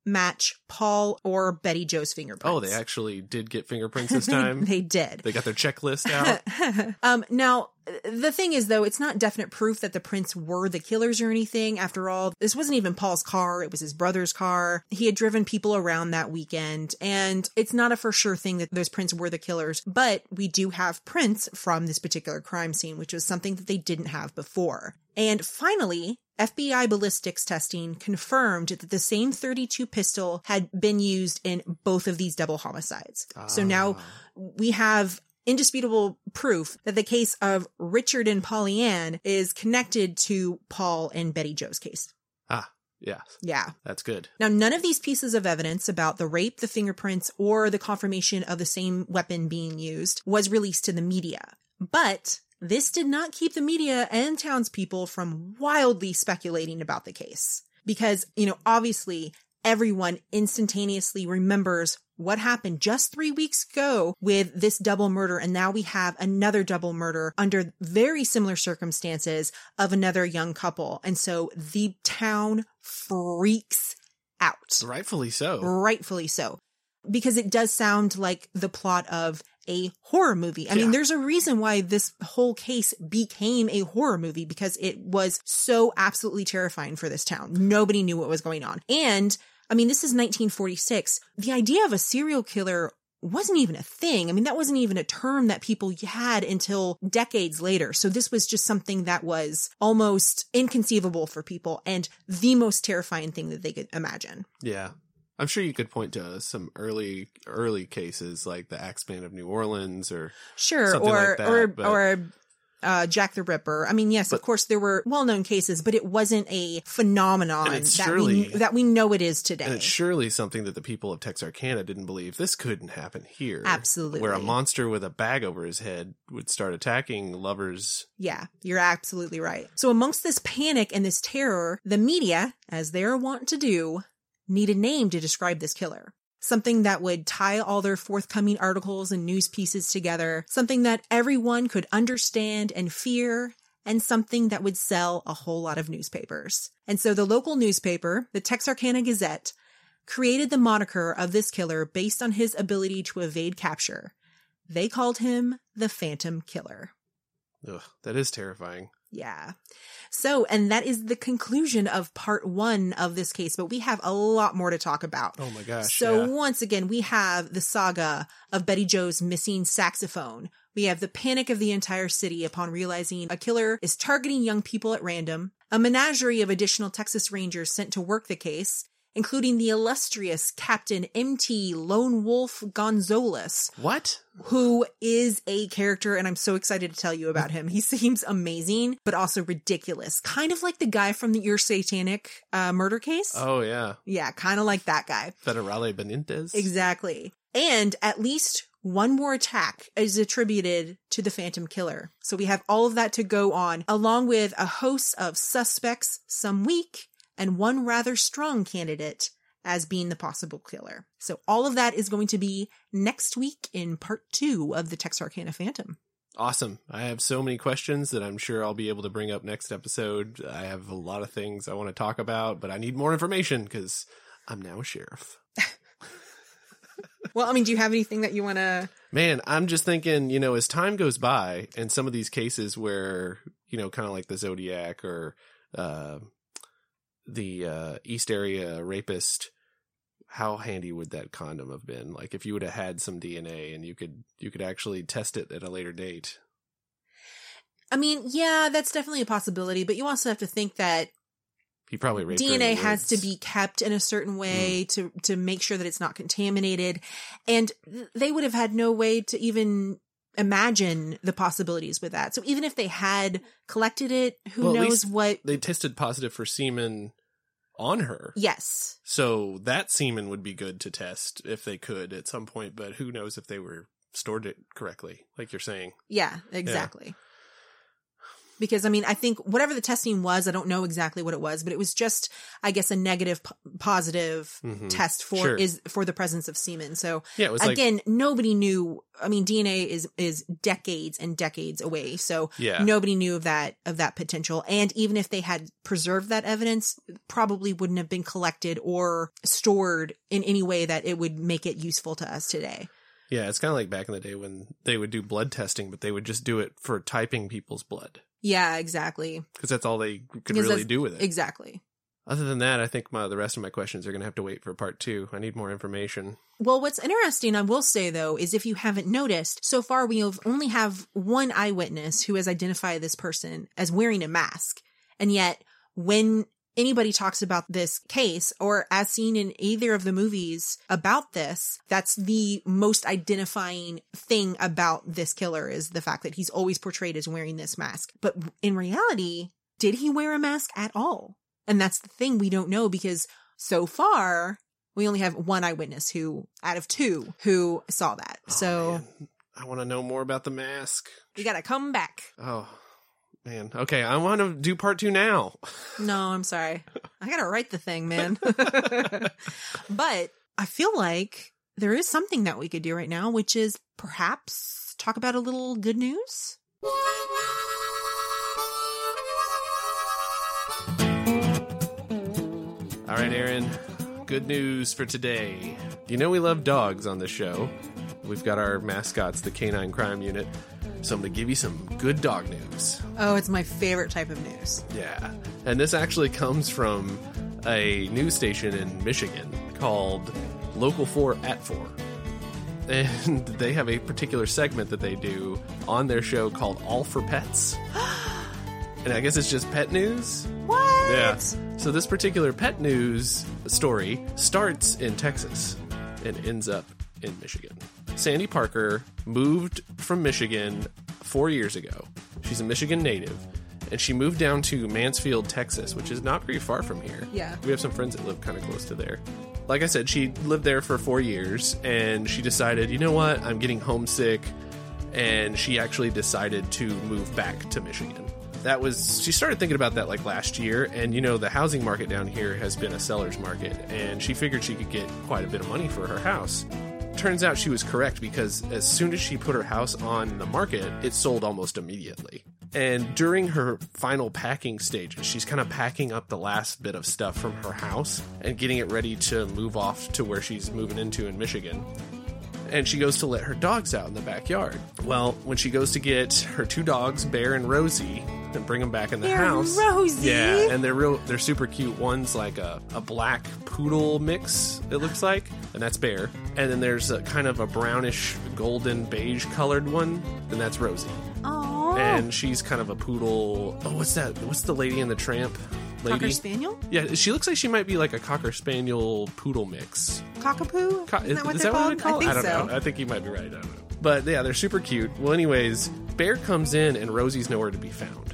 Speaker 1: match Paul or Betty Jo's fingerprints.
Speaker 2: Oh, they actually did get fingerprints this time?
Speaker 1: They did.
Speaker 2: They got their checklist out?
Speaker 1: um, now, the thing is, though, it's not definite proof that the prints were the killers or anything. After all, this wasn't even Paul's car. It was his brother's car. He had driven people around that weekend, and it's not a for sure thing that those prints were the killers. But we do have prints from this particular crime scene, which was something that they didn't have before. And finally, F B I ballistics testing confirmed that the same thirty-two pistol had been used in both of these double homicides. Ah. So now we have indisputable proof that the case of Richard and Polly Ann is connected to Paul and Betty Jo's case.
Speaker 2: Ah, yeah.
Speaker 1: Yeah.
Speaker 2: That's good.
Speaker 1: Now, none of these pieces of evidence about the rape, the fingerprints, or the confirmation of the same weapon being used was released to the media. But this did not keep the media and townspeople from wildly speculating about the case. Because, you know, obviously everyone instantaneously remembers what happened just three weeks ago with this double murder. And now we have another double murder under very similar circumstances of another young couple. And so the town freaks out.
Speaker 2: Rightfully so.
Speaker 1: Rightfully so. Because it does sound like the plot of a horror movie. I
Speaker 2: yeah.
Speaker 1: mean, there's a reason why this whole case became a horror movie, because it was so absolutely terrifying for this town. Nobody knew what was going on. And I mean, this is nineteen forty-six. The idea of a serial killer wasn't even a thing. I mean, that wasn't even a term that people had until decades later. So this was just something that was almost inconceivable for people and the most terrifying thing that they could imagine.
Speaker 2: Yeah. I'm sure you could point to some early, early cases like the Axeman of New Orleans or
Speaker 1: sure,
Speaker 2: something
Speaker 1: or
Speaker 2: like that,
Speaker 1: or
Speaker 2: but...
Speaker 1: or uh, Jack the Ripper. I mean, yes, but, of course, there were well-known cases, but it wasn't a phenomenon that
Speaker 2: surely,
Speaker 1: we that we know it is today.
Speaker 2: And it's surely something that the people of Texarkana didn't believe. This couldn't happen here.
Speaker 1: Absolutely,
Speaker 2: where a monster with a bag over his head would start attacking lovers.
Speaker 1: Yeah, you're absolutely right. So amongst this panic and this terror, the media, as they're wont to do, need a name to describe this killer. Something that would tie all their forthcoming articles and news pieces together. Something that everyone could understand and fear. And something that would sell a whole lot of newspapers. And so the local newspaper, the Texarkana Gazette, created the moniker of this killer based on his ability to evade capture. They called him the Phantom Killer.
Speaker 2: Ugh, that is terrifying.
Speaker 1: Yeah. So, and that is the conclusion of part one of this case, but we have a lot more to talk about.
Speaker 2: Oh my gosh.
Speaker 1: So
Speaker 2: yeah.
Speaker 1: once again, we have the saga of Betty Jo's missing saxophone. We have the panic of the entire city upon realizing a killer is targeting young people at random, a menagerie of additional Texas Rangers sent to work the case, including the illustrious Captain M T Lone Wolf Gonzalez.
Speaker 2: What?
Speaker 1: Who is a character, and I'm so excited to tell you about him. He seems amazing, but also ridiculous. Kind of like the guy from the Your Satanic uh, murder case.
Speaker 2: Oh, yeah.
Speaker 1: Yeah, kind of like that guy.
Speaker 2: Federale Benitez.
Speaker 1: Exactly. And at least one more attack is attributed to the Phantom Killer. So we have all of that to go on, along with a host of suspects, some weak, and one rather strong candidate as being the possible killer. So all of that is going to be next week in part two of the Texarkana Phantom.
Speaker 2: Awesome. I have so many questions that I'm sure I'll be able to bring up next episode. I have a lot of things I want to talk about, but I need more information because I'm now a sheriff.
Speaker 1: Well, I mean, do you have anything that you want to...
Speaker 2: Man, I'm just thinking, you know, as time goes by and some of these cases where, you know, kind of like the Zodiac or uh, the uh, East Area rapist, how handy would that condom have been? Like if you would have had some D N A and you could you could actually test it at a later date.
Speaker 1: I mean, yeah, that's definitely a possibility, but you also have to think that
Speaker 2: he probably raped
Speaker 1: D N A has to be kept in a certain way mm. to to make sure that it's not contaminated, and they would have had no way to even imagine the possibilities with that. So even if they had collected it, who
Speaker 2: well,
Speaker 1: knows what
Speaker 2: they tested positive for semen on her.
Speaker 1: Yes.
Speaker 2: So that semen would be good to test if they could at some point, but who knows if they were stored it correctly, like you're saying.
Speaker 1: Yeah, exactly. Because, I mean, I think whatever the testing was, I don't know exactly what it was, but it was just, I guess, a negative p- positive
Speaker 2: Mhm.
Speaker 1: test for
Speaker 2: Sure.
Speaker 1: is for the presence of semen. So
Speaker 2: Yeah, it was like,
Speaker 1: again, nobody knew. I mean, D N A is is decades and decades away. So
Speaker 2: yeah.
Speaker 1: nobody knew of that of that potential. And even if they had preserved that evidence, probably wouldn't have been collected or stored in any way that it would make it useful to us today.
Speaker 2: Yeah, it's kind of like back in the day when they would do blood testing, but they would just do it for typing people's blood.
Speaker 1: Yeah, exactly.
Speaker 2: Because that's all they could
Speaker 1: Because
Speaker 2: really
Speaker 1: that's-
Speaker 2: do with it.
Speaker 1: Exactly.
Speaker 2: Other than that, I think my, the rest of my questions are going to have to wait for part two. I need more information.
Speaker 1: Well, what's interesting, I will say, though, is if you haven't noticed, so far we have only have one eyewitness who has identified this person as wearing a mask. And yet, when anybody talks about this case, or as seen in either of the movies about this, that's the most identifying thing about this killer is the fact that he's always portrayed as wearing this mask. But in reality, did he wear a mask at all? And that's the thing we don't know, because so far we only have one eyewitness who, out of two, who saw that.
Speaker 2: Oh,
Speaker 1: so
Speaker 2: man. I want to know more about the mask.
Speaker 1: we gotta come back.
Speaker 2: Oh, man. Okay, I want to do part two now.
Speaker 1: No, I'm sorry. I gotta write the thing, man. But I feel like there is something that we could do right now, which is perhaps talk about a little good news.
Speaker 2: All right, Aaron. Good news for today. You know we love dogs on the show. We've got our mascots, the Canine Crime Unit. So I'm going to give you some good dog news.
Speaker 1: Oh, it's my favorite type of news.
Speaker 2: Yeah. And this actually comes from a news station in Michigan called Local four at four. And they have a particular segment that they do on their show called All for Pets. And I guess it's just pet news.
Speaker 1: What?
Speaker 2: Yeah. So this particular pet news story starts in Texas and ends up in Michigan. Sandy Parker moved from Michigan four years ago. She's a Michigan native, and she moved down to Mansfield, Texas, which is not very far from here.
Speaker 1: Yeah.
Speaker 2: We have some friends that live kind of close to there. Like I said, she lived there for four years, and she decided, you know what, I'm getting homesick, and she actually decided to move back to Michigan. That was, she started thinking about that like last year, and you know, the housing market down here has been a seller's market, and she figured she could get quite a bit of money for her house. Turns out she was correct, because as soon as she put her house on the market, it sold almost immediately. And during her final packing stages, she's kind of packing up the last bit of stuff from her house and getting it ready to move off to where she's moving into in Michigan. And she goes to let her dogs out in the backyard. Well, when she goes to get her two dogs, Bear and Rosie, and bring them back in the
Speaker 1: Bear and
Speaker 2: house.
Speaker 1: Rosie?
Speaker 2: Yeah, and they're real. They're super cute. One's like a, a black poodle mix, it looks like, and that's Bear. And then there's a kind of a brownish, golden, beige colored one, and that's Rosie.
Speaker 1: Aww.
Speaker 2: And she's kind of a poodle. Oh, what's that? What's the Lady and the Tramp lady?
Speaker 1: Cocker Spaniel?
Speaker 2: Yeah, she looks like she might be like a Cocker Spaniel poodle mix.
Speaker 1: Cockapoo?
Speaker 2: Co-
Speaker 1: Isn't that what
Speaker 2: is
Speaker 1: they're
Speaker 2: that
Speaker 1: called?
Speaker 2: what we call
Speaker 1: I
Speaker 2: it?
Speaker 1: think
Speaker 2: I don't
Speaker 1: so.
Speaker 2: know. I think you might be right. I don't know. But yeah, they're super cute. Well, anyways, Bear comes in and Rosie's nowhere to be found.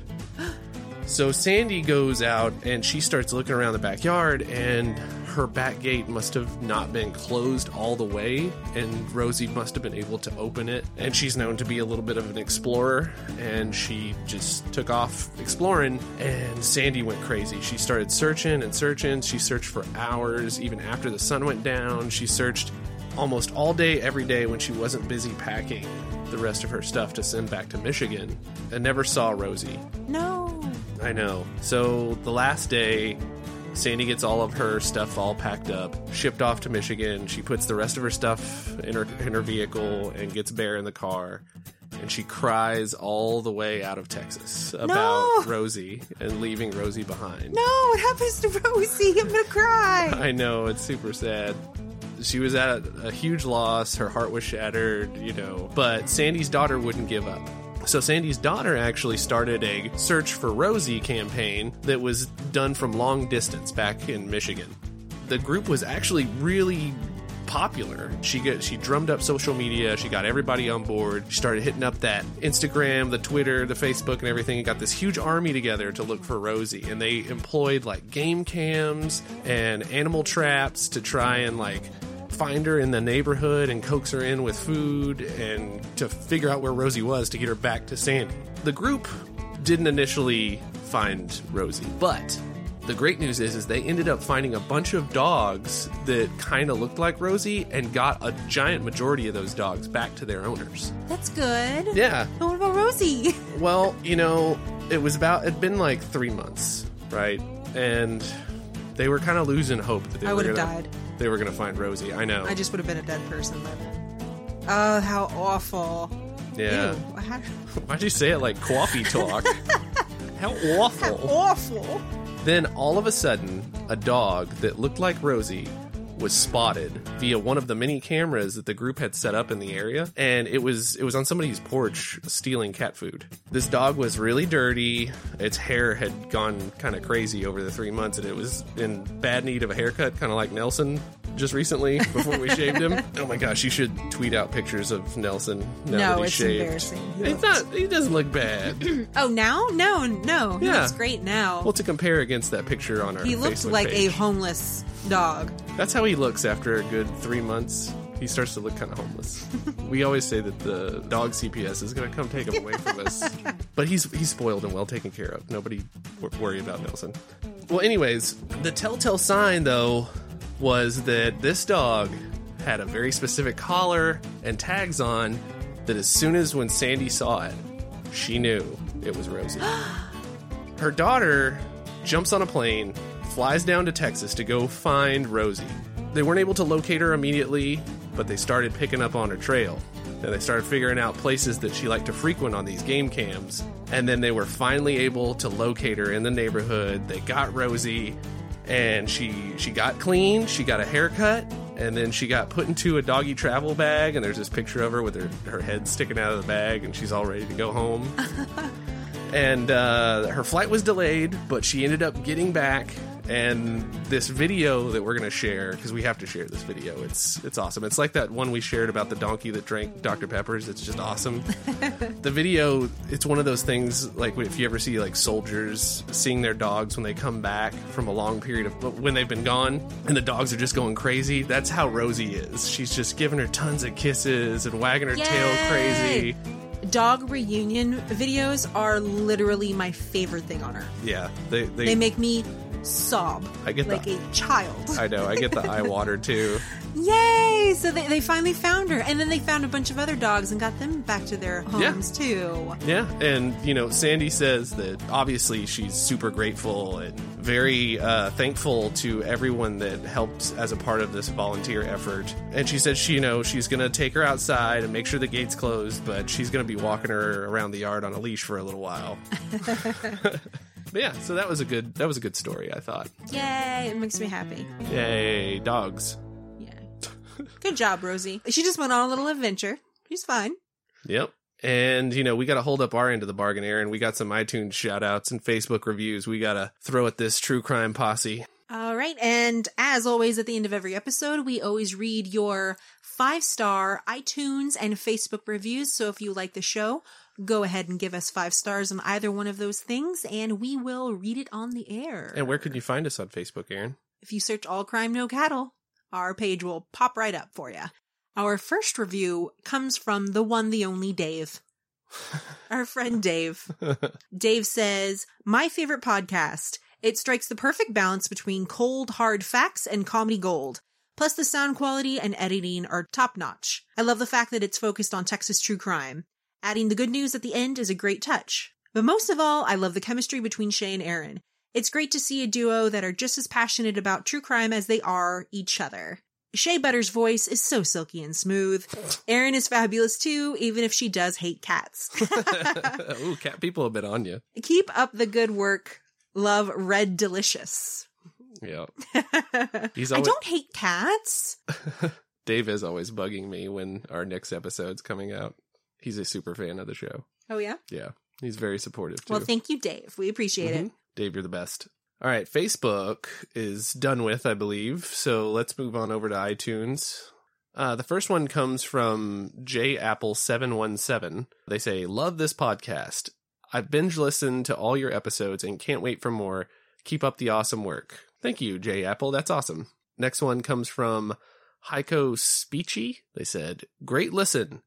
Speaker 2: So Sandy goes out and she starts looking around the backyard, and her back gate must have not been closed all the way, and Rosie must have been able to open it. And she's known to be a little bit of an explorer, and she just took off exploring, and Sandy went crazy. She started searching and searching. She searched for hours, even after the sun went down. She searched almost all day, every day when she wasn't busy packing the rest of her stuff to send back to Michigan, and never saw Rosie.
Speaker 1: No.
Speaker 2: I know. So the last day, Sandy gets all of her stuff all packed up, shipped off to Michigan. She puts the rest of her stuff in her in her vehicle and gets Bear in the car. And she cries all the way out of Texas about
Speaker 1: No.
Speaker 2: Rosie and leaving Rosie behind.
Speaker 1: No, what happens to Rosie? I'm gonna cry.
Speaker 2: I know, it's super sad. She was at a, a huge loss. Her heart was shattered, you know. But Sandy's daughter wouldn't give up. So Sandy's daughter actually started a Search for Rosie campaign that was done from long distance back in Michigan. The group was actually really popular. She got, she drummed up social media. She got everybody on board. She started hitting up that Instagram, the Twitter, the Facebook, and everything, and got this huge army together to look for Rosie. And they employed like game cams and animal traps to try and like find her in the neighborhood and coax her in with food and to figure out where Rosie was to get her back to Sandy. The group didn't initially find Rosie. But the great news is, is they ended up finding a bunch of dogs that kind of looked like Rosie and got a giant majority of those dogs back to their owners.
Speaker 1: That's good.
Speaker 2: Yeah.
Speaker 1: But what about Rosie?
Speaker 2: Well, you know, it was about, it'd been like three months, right? And they were kind of losing hope that they
Speaker 1: I
Speaker 2: were
Speaker 1: would have
Speaker 2: gonna,
Speaker 1: died.
Speaker 2: They were going to find Rosie. I know.
Speaker 1: I just would have been a dead person. But... Oh, how awful.
Speaker 2: Yeah.
Speaker 1: Ew. How...
Speaker 2: Why'd you say it like coffee talk? How awful.
Speaker 1: How awful.
Speaker 2: Then all of a sudden, a dog that looked like Rosie was spotted via one of the many cameras that the group had set up in the area, and it was it was on somebody's porch stealing cat food. This dog was really dirty. Its hair had gone kind of crazy over the three months, and it was in bad need of a haircut, kind of like Nelson just recently before we shaved him. Oh my gosh, you should tweet out pictures of Nelson now
Speaker 1: no,
Speaker 2: that he's
Speaker 1: it's
Speaker 2: shaved.
Speaker 1: embarrassing. He
Speaker 2: It's not. He doesn't look bad.
Speaker 1: Oh, now? No, no. He
Speaker 2: Yeah.
Speaker 1: looks great now.
Speaker 2: Well, to compare against that picture on our
Speaker 1: He looked
Speaker 2: Facebook
Speaker 1: like
Speaker 2: page.
Speaker 1: a homeless dog.
Speaker 2: That's how he looks after a good three months. He starts to look kind of homeless. We always say that the dog C P S is going to come take him away from us. But he's he's spoiled and well taken care of. Nobody w- worry about Nelson. Well, anyways, the telltale sign, though, was that this dog had a very specific collar and tags on that as soon as when Sandy saw it, she knew it was Rosie. Her daughter jumps on a plane, flies down to Texas to go find Rosie. They weren't able to locate her immediately, but they started picking up on her trail. And they started figuring out places that she liked to frequent on these game cams. And then they were finally able to locate her in the neighborhood. They got Rosie, and she she got clean, she got a haircut, and then she got put into a doggy travel bag, and there's this picture of her with her, her head sticking out of the bag, and she's all ready to go home. And uh, her flight was delayed, but she ended up getting back. And this video that we're going to share, because we have to share this video, it's it's awesome. It's like that one we shared about the donkey that drank Doctor Pepper's. It's just awesome. The video, it's one of those things, like if you ever see like soldiers seeing their dogs when they come back from a long period of, when they've been gone, and the dogs are just going crazy. That's how Rosie is. She's just giving her tons of kisses and wagging her
Speaker 1: Yay!
Speaker 2: tail crazy.
Speaker 1: Dog reunion videos are literally my favorite thing on earth.
Speaker 2: Yeah, they they,
Speaker 1: They make me sob
Speaker 2: I get
Speaker 1: like
Speaker 2: the-
Speaker 1: a child.
Speaker 2: I know, I get the eye water too.
Speaker 1: Yay! So they, they finally found her. And then they found a bunch of other dogs and got them back to their homes too.
Speaker 2: Yeah, and you know, Sandy says that obviously she's super grateful and very uh, thankful to everyone that helped as a part of this volunteer effort. And she said she, you know, she's going to take her outside and make sure the gate's closed, but she's going to be walking her around the yard on a leash for a little while. But yeah, so that was a good that was a good story, I thought.
Speaker 1: Yay! It makes me happy.
Speaker 2: Yay, dogs.
Speaker 1: Yeah. Good job, Rosie. She just went on a little adventure. She's fine.
Speaker 2: Yep. And, you know, we got to hold up our end of the bargain, Aaron. We got some iTunes shout-outs and Facebook reviews we got to throw at this true crime posse.
Speaker 1: All right. And as always, at the end of every episode, we always read your five-star iTunes and Facebook reviews. So if you like the show, go ahead and give us five stars on either one of those things, and we will read it on the air.
Speaker 2: And where can you find us on Facebook, Aaron?
Speaker 1: If you search All Crime No Cattle, our page will pop right up for you. Our first review comes from the one, the only Dave. Our friend Dave. Dave says, my favorite podcast. It strikes the perfect balance between cold, hard facts and comedy gold. Plus the sound quality and editing are top notch. I love the fact that it's focused on Texas true crime. Adding the good news at the end is a great touch. But most of all, I love the chemistry between Shay and Aaron. It's great to see a duo that are just as passionate about true crime as they are each other. Shea Butter's voice is so silky and smooth. Aaron is fabulous too, even if she does hate cats.
Speaker 2: Ooh, cat people have been on you.
Speaker 1: Keep up the good work. Love, Red Delicious.
Speaker 2: Yeah. He's
Speaker 1: I
Speaker 2: always,
Speaker 1: don't hate cats.
Speaker 2: Dave is always bugging me when our next episode's coming out. He's a super fan of the show.
Speaker 1: Oh, yeah?
Speaker 2: Yeah. He's very supportive, too.
Speaker 1: Well, thank you, Dave. We appreciate
Speaker 2: Mhm.
Speaker 1: it.
Speaker 2: Dave, you're the best. All right, Facebook is done with, I believe. So let's move on over to iTunes. Uh, the first one comes from J Apple seven one seven. They say, love this podcast. I've binge listened to all your episodes and can't wait for more. Keep up the awesome work. Thank you, J Apple. That's awesome. Next one comes from Heiko Speechy. They said, great listen.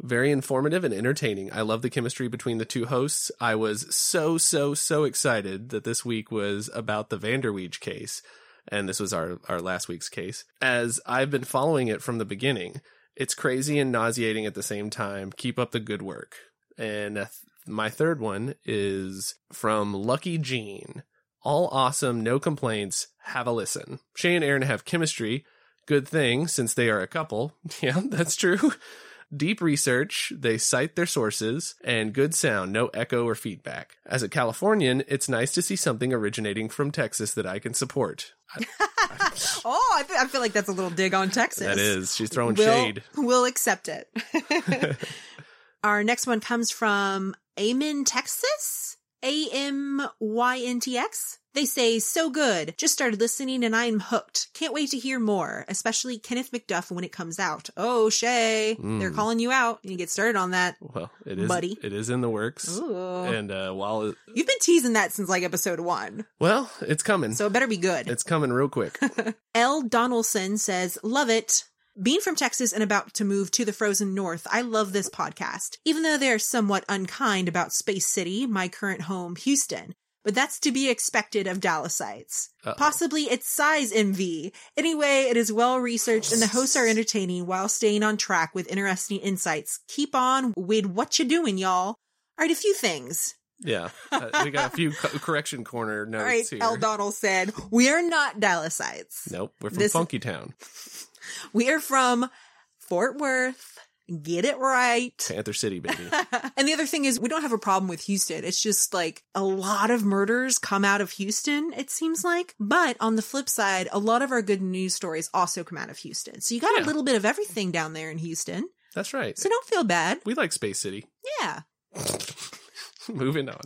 Speaker 2: Very informative and entertaining. I love the chemistry between the two hosts. I was so, so, so excited that this week was about the Vanderweege case. And this was our, our last week's case. As I've been following it from the beginning, it's crazy and nauseating at the same time. Keep up the good work. And uh, my third one is from Lucky Jean. All awesome, no complaints. Have a listen. Shay and Aaron have chemistry. Good thing, since they are a couple. Yeah, that's true. Deep research, they cite their sources, and good sound, no echo or feedback. As a Californian, it's nice to see something originating from Texas that I can support. I, I,
Speaker 1: oh, I, th- I feel like that's a little dig on Texas.
Speaker 2: That is. She's throwing
Speaker 1: we'll,
Speaker 2: shade.
Speaker 1: We'll accept it. Our next one comes from Amen, Texas? A M Y N T X? They say, so good. Just started listening and I'm hooked. Can't wait to hear more, especially Kenneth McDuff when it comes out. Oh, Shay, mm. they're calling you out. You get started on that.
Speaker 2: Well, it is,
Speaker 1: buddy.
Speaker 2: It is in the works.
Speaker 1: Ooh.
Speaker 2: And uh, while it,
Speaker 1: you've been teasing that since like episode one.
Speaker 2: Well, it's coming.
Speaker 1: So it better be good.
Speaker 2: It's coming real quick.
Speaker 1: L. Donaldson says, love it. Being from Texas and about to move to the frozen north, I love this podcast, even though they're somewhat unkind about Space City, my current home, Houston. But that's to be expected of Dallasites. Uh-oh. Possibly its size envy. Anyway, it is well researched and the hosts are entertaining while staying on track with interesting insights. Keep on with what you doing, y'all. All right, a few things.
Speaker 2: Yeah, uh, we got a few co- correction corner notes
Speaker 1: All right,
Speaker 2: here.
Speaker 1: L. Donald said, we are not Dallasites.
Speaker 2: Nope, we're from
Speaker 1: This-
Speaker 2: Funky Town.
Speaker 1: We are from Fort Worth. Get it right.
Speaker 2: Panther City, baby.
Speaker 1: And the other thing is, we don't have a problem with Houston. It's just like a lot of murders come out of Houston, it seems like. But on the flip side, a lot of our good news stories also come out of Houston. So you got
Speaker 2: Yeah.
Speaker 1: a little bit of everything down there in Houston.
Speaker 2: That's right.
Speaker 1: So don't feel bad.
Speaker 2: We like Space City.
Speaker 1: Yeah.
Speaker 2: Moving on.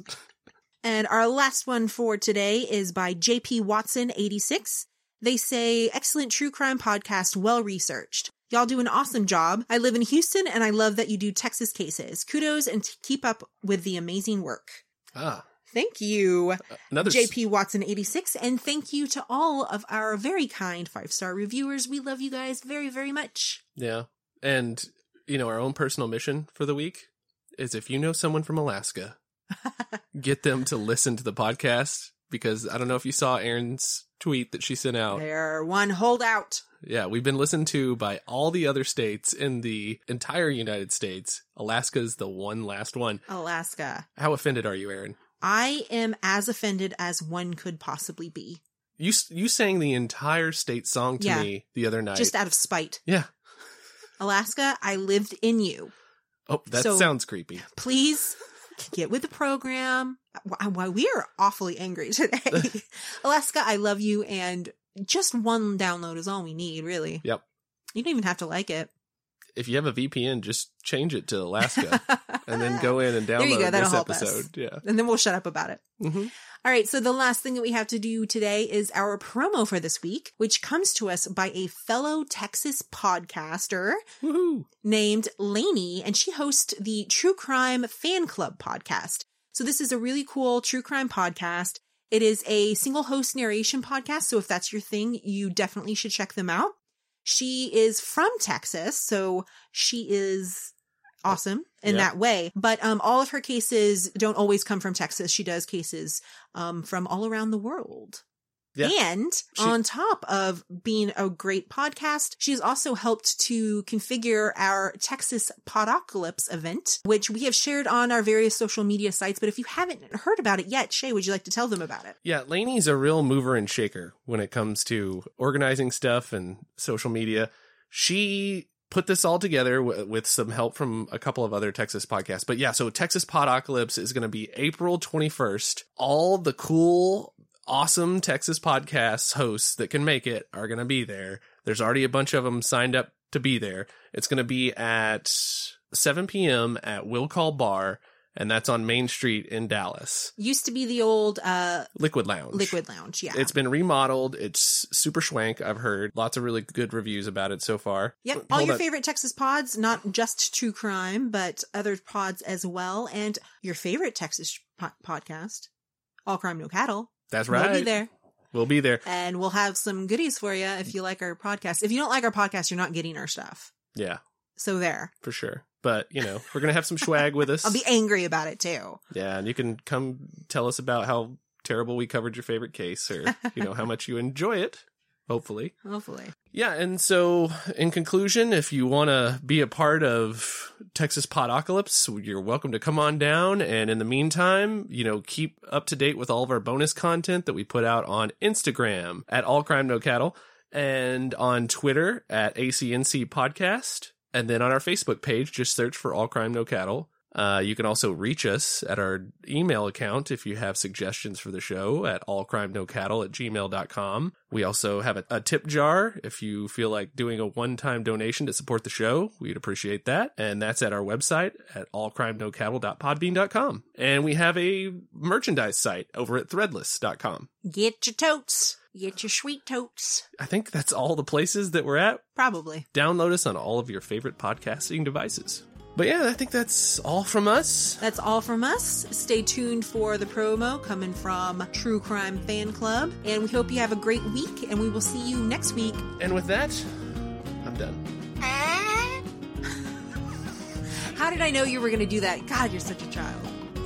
Speaker 1: And our last one for today is by J P Watson eighty-six. They say, excellent true crime podcast, well researched. Y'all do an awesome job. I live in Houston and I love that you do Texas cases. Kudos and t- keep up with the amazing work.
Speaker 2: Ah.
Speaker 1: Thank you,
Speaker 2: Uh, another
Speaker 1: J P Watson eighty-six. And thank you to all of our very kind five-star reviewers. We love you guys very, very much.
Speaker 2: Yeah. And, you know, our own personal mission for the week is if you know someone from Alaska, get them to listen to the podcast. Because I don't know if you saw Erin's tweet that she sent out.
Speaker 1: They're one holdout.
Speaker 2: Yeah, we've been listened to by all the other states in the entire United States. Alaska's the one last one.
Speaker 1: Alaska.
Speaker 2: How offended are you, Erin?
Speaker 1: I am as offended as one could possibly be.
Speaker 2: You you sang the entire state song to
Speaker 1: Yeah.
Speaker 2: me the other night.
Speaker 1: Just out of spite.
Speaker 2: Yeah.
Speaker 1: Alaska, I lived in you.
Speaker 2: Oh, that
Speaker 1: So-
Speaker 2: sounds creepy.
Speaker 1: Please get with the program. Why we are awfully angry today. Alaska, I love you, and just one download is all we need, really.
Speaker 2: Yep.
Speaker 1: You don't even have to like it.
Speaker 2: If you have a V P N, just change it to Alaska and then go in and
Speaker 1: There you
Speaker 2: download
Speaker 1: go, that'll
Speaker 2: this
Speaker 1: help us.
Speaker 2: episode. Yeah.
Speaker 1: And then we'll shut up about it.
Speaker 2: Mm-hmm.
Speaker 1: All right, so the last thing that we have to do today is our promo for this week, which comes to us by a fellow Texas podcaster
Speaker 2: Woohoo.
Speaker 1: named Lainey, and she hosts the True Crime Fan Club podcast. So this is a really cool true crime podcast. It is a single host narration podcast, so if that's your thing, you definitely should check them out. She is from Texas, so she is awesome in
Speaker 2: Yeah.
Speaker 1: that way. But um, all of her cases don't always come from Texas. She does cases um, from all around the world.
Speaker 2: Yeah.
Speaker 1: And
Speaker 2: She-
Speaker 1: on top of being a great podcast, she's also helped to configure our Texas Podocalypse event, which we have shared on our various social media sites. But if you haven't heard about it yet, Shay, would you like to tell them about it?
Speaker 2: Yeah, Lainey's a real mover and shaker when it comes to organizing stuff and social media. She put this all together w- with some help from a couple of other Texas podcasts. But yeah, so Texas Podocalypse is going to be April twenty-first. All the cool, awesome Texas podcasts hosts that can make it are going to be there. There's already a bunch of them signed up to be there. It's going to be at seven p.m. at Will Call Bar, and that's on Main Street in Dallas.
Speaker 1: Used to be the old uh,
Speaker 2: Liquid Lounge.
Speaker 1: Liquid Lounge, yeah.
Speaker 2: It's been remodeled. It's super schwank. I've heard lots of really good reviews about it so far.
Speaker 1: Yep,
Speaker 2: Hold
Speaker 1: all your
Speaker 2: on.
Speaker 1: favorite Texas pods, not just true crime, but other pods as well. And your favorite Texas po- podcast, All Crime No Cattle.
Speaker 2: That's right.
Speaker 1: We'll be there.
Speaker 2: We'll be there.
Speaker 1: And we'll have some goodies for you if you like our podcast. If you don't like our podcast, you're not getting our stuff.
Speaker 2: Yeah,
Speaker 1: So there.
Speaker 2: for sure. but, you know, we're going to have some swag with us.
Speaker 1: I'll be angry about it, too.
Speaker 2: Yeah, and you can come tell us about how terrible we covered your favorite case, or, you know, how much you enjoy it. Hopefully.
Speaker 1: Hopefully.
Speaker 2: Yeah, and so in conclusion, if you want to be a part of Texas Podocalypse, you're welcome to come on down. And in the meantime, you know, keep up to date with all of our bonus content that we put out on Instagram at All Crime No Cattle, and on Twitter at A C N C Podcast. And then on our Facebook page, just search for All Crime No Cattle. Uh, you can also reach us at our email account if you have suggestions for the show at allcrimenocattle at gmail dot com. We also have a, a tip jar if you feel like doing a one-time donation to support the show. We'd appreciate that. And that's at our website at allcrimenocattle dot podbean dot com. And we have a merchandise site over at threadless dot com.
Speaker 1: Get your totes. Get your sweet totes.
Speaker 2: I think that's all the places that we're at.
Speaker 1: Probably.
Speaker 2: Download us on all of your favorite podcasting devices. But yeah, I think that's all from us.
Speaker 1: That's all from us. Stay tuned for the promo coming from True Crime Fan Club. And we hope you have a great week, and we will see you next week.
Speaker 2: And with that, I'm done.
Speaker 1: How did I know you were going to do that? God, you're such a child.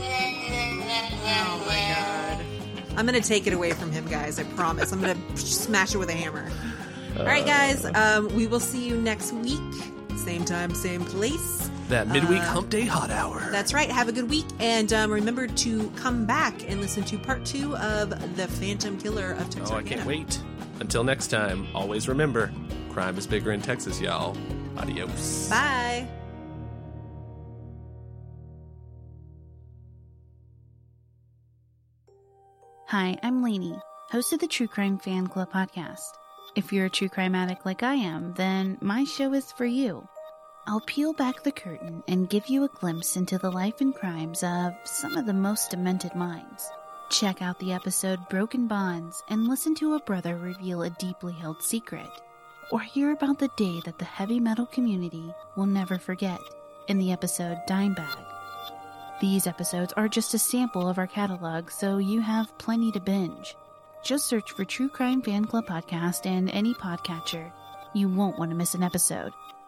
Speaker 1: Oh my God. I'm going to take it away from him, guys. I promise. I'm going to smash it with a hammer. Uh, all right, guys. Um, we will see you next week. Same time, same place.
Speaker 2: That midweek
Speaker 1: uh,
Speaker 2: hump day hot hour.
Speaker 1: That's right. Have a good week. And um, remember to come back and listen to part two of The Phantom Killer of Texarkana.
Speaker 2: Oh, I can't wait. Until next time, always remember, crime is bigger in Texas, y'all. Adios.
Speaker 1: Bye.
Speaker 3: Hi, I'm Lainey, host of the True Crime Fan Club podcast. If you're a true crime addict like I am, then my show is for you. I'll peel back the curtain and give you a glimpse into the life and crimes of some of the most demented minds. Check out the episode Broken Bonds and listen to a brother reveal a deeply held secret. Or hear about the day that the heavy metal community will never forget in the episode Dime Bag. These episodes are just a sample of our catalog, so you have plenty to binge. Just search for True Crime Fan Club Podcast and any podcatcher. You won't want to miss an episode.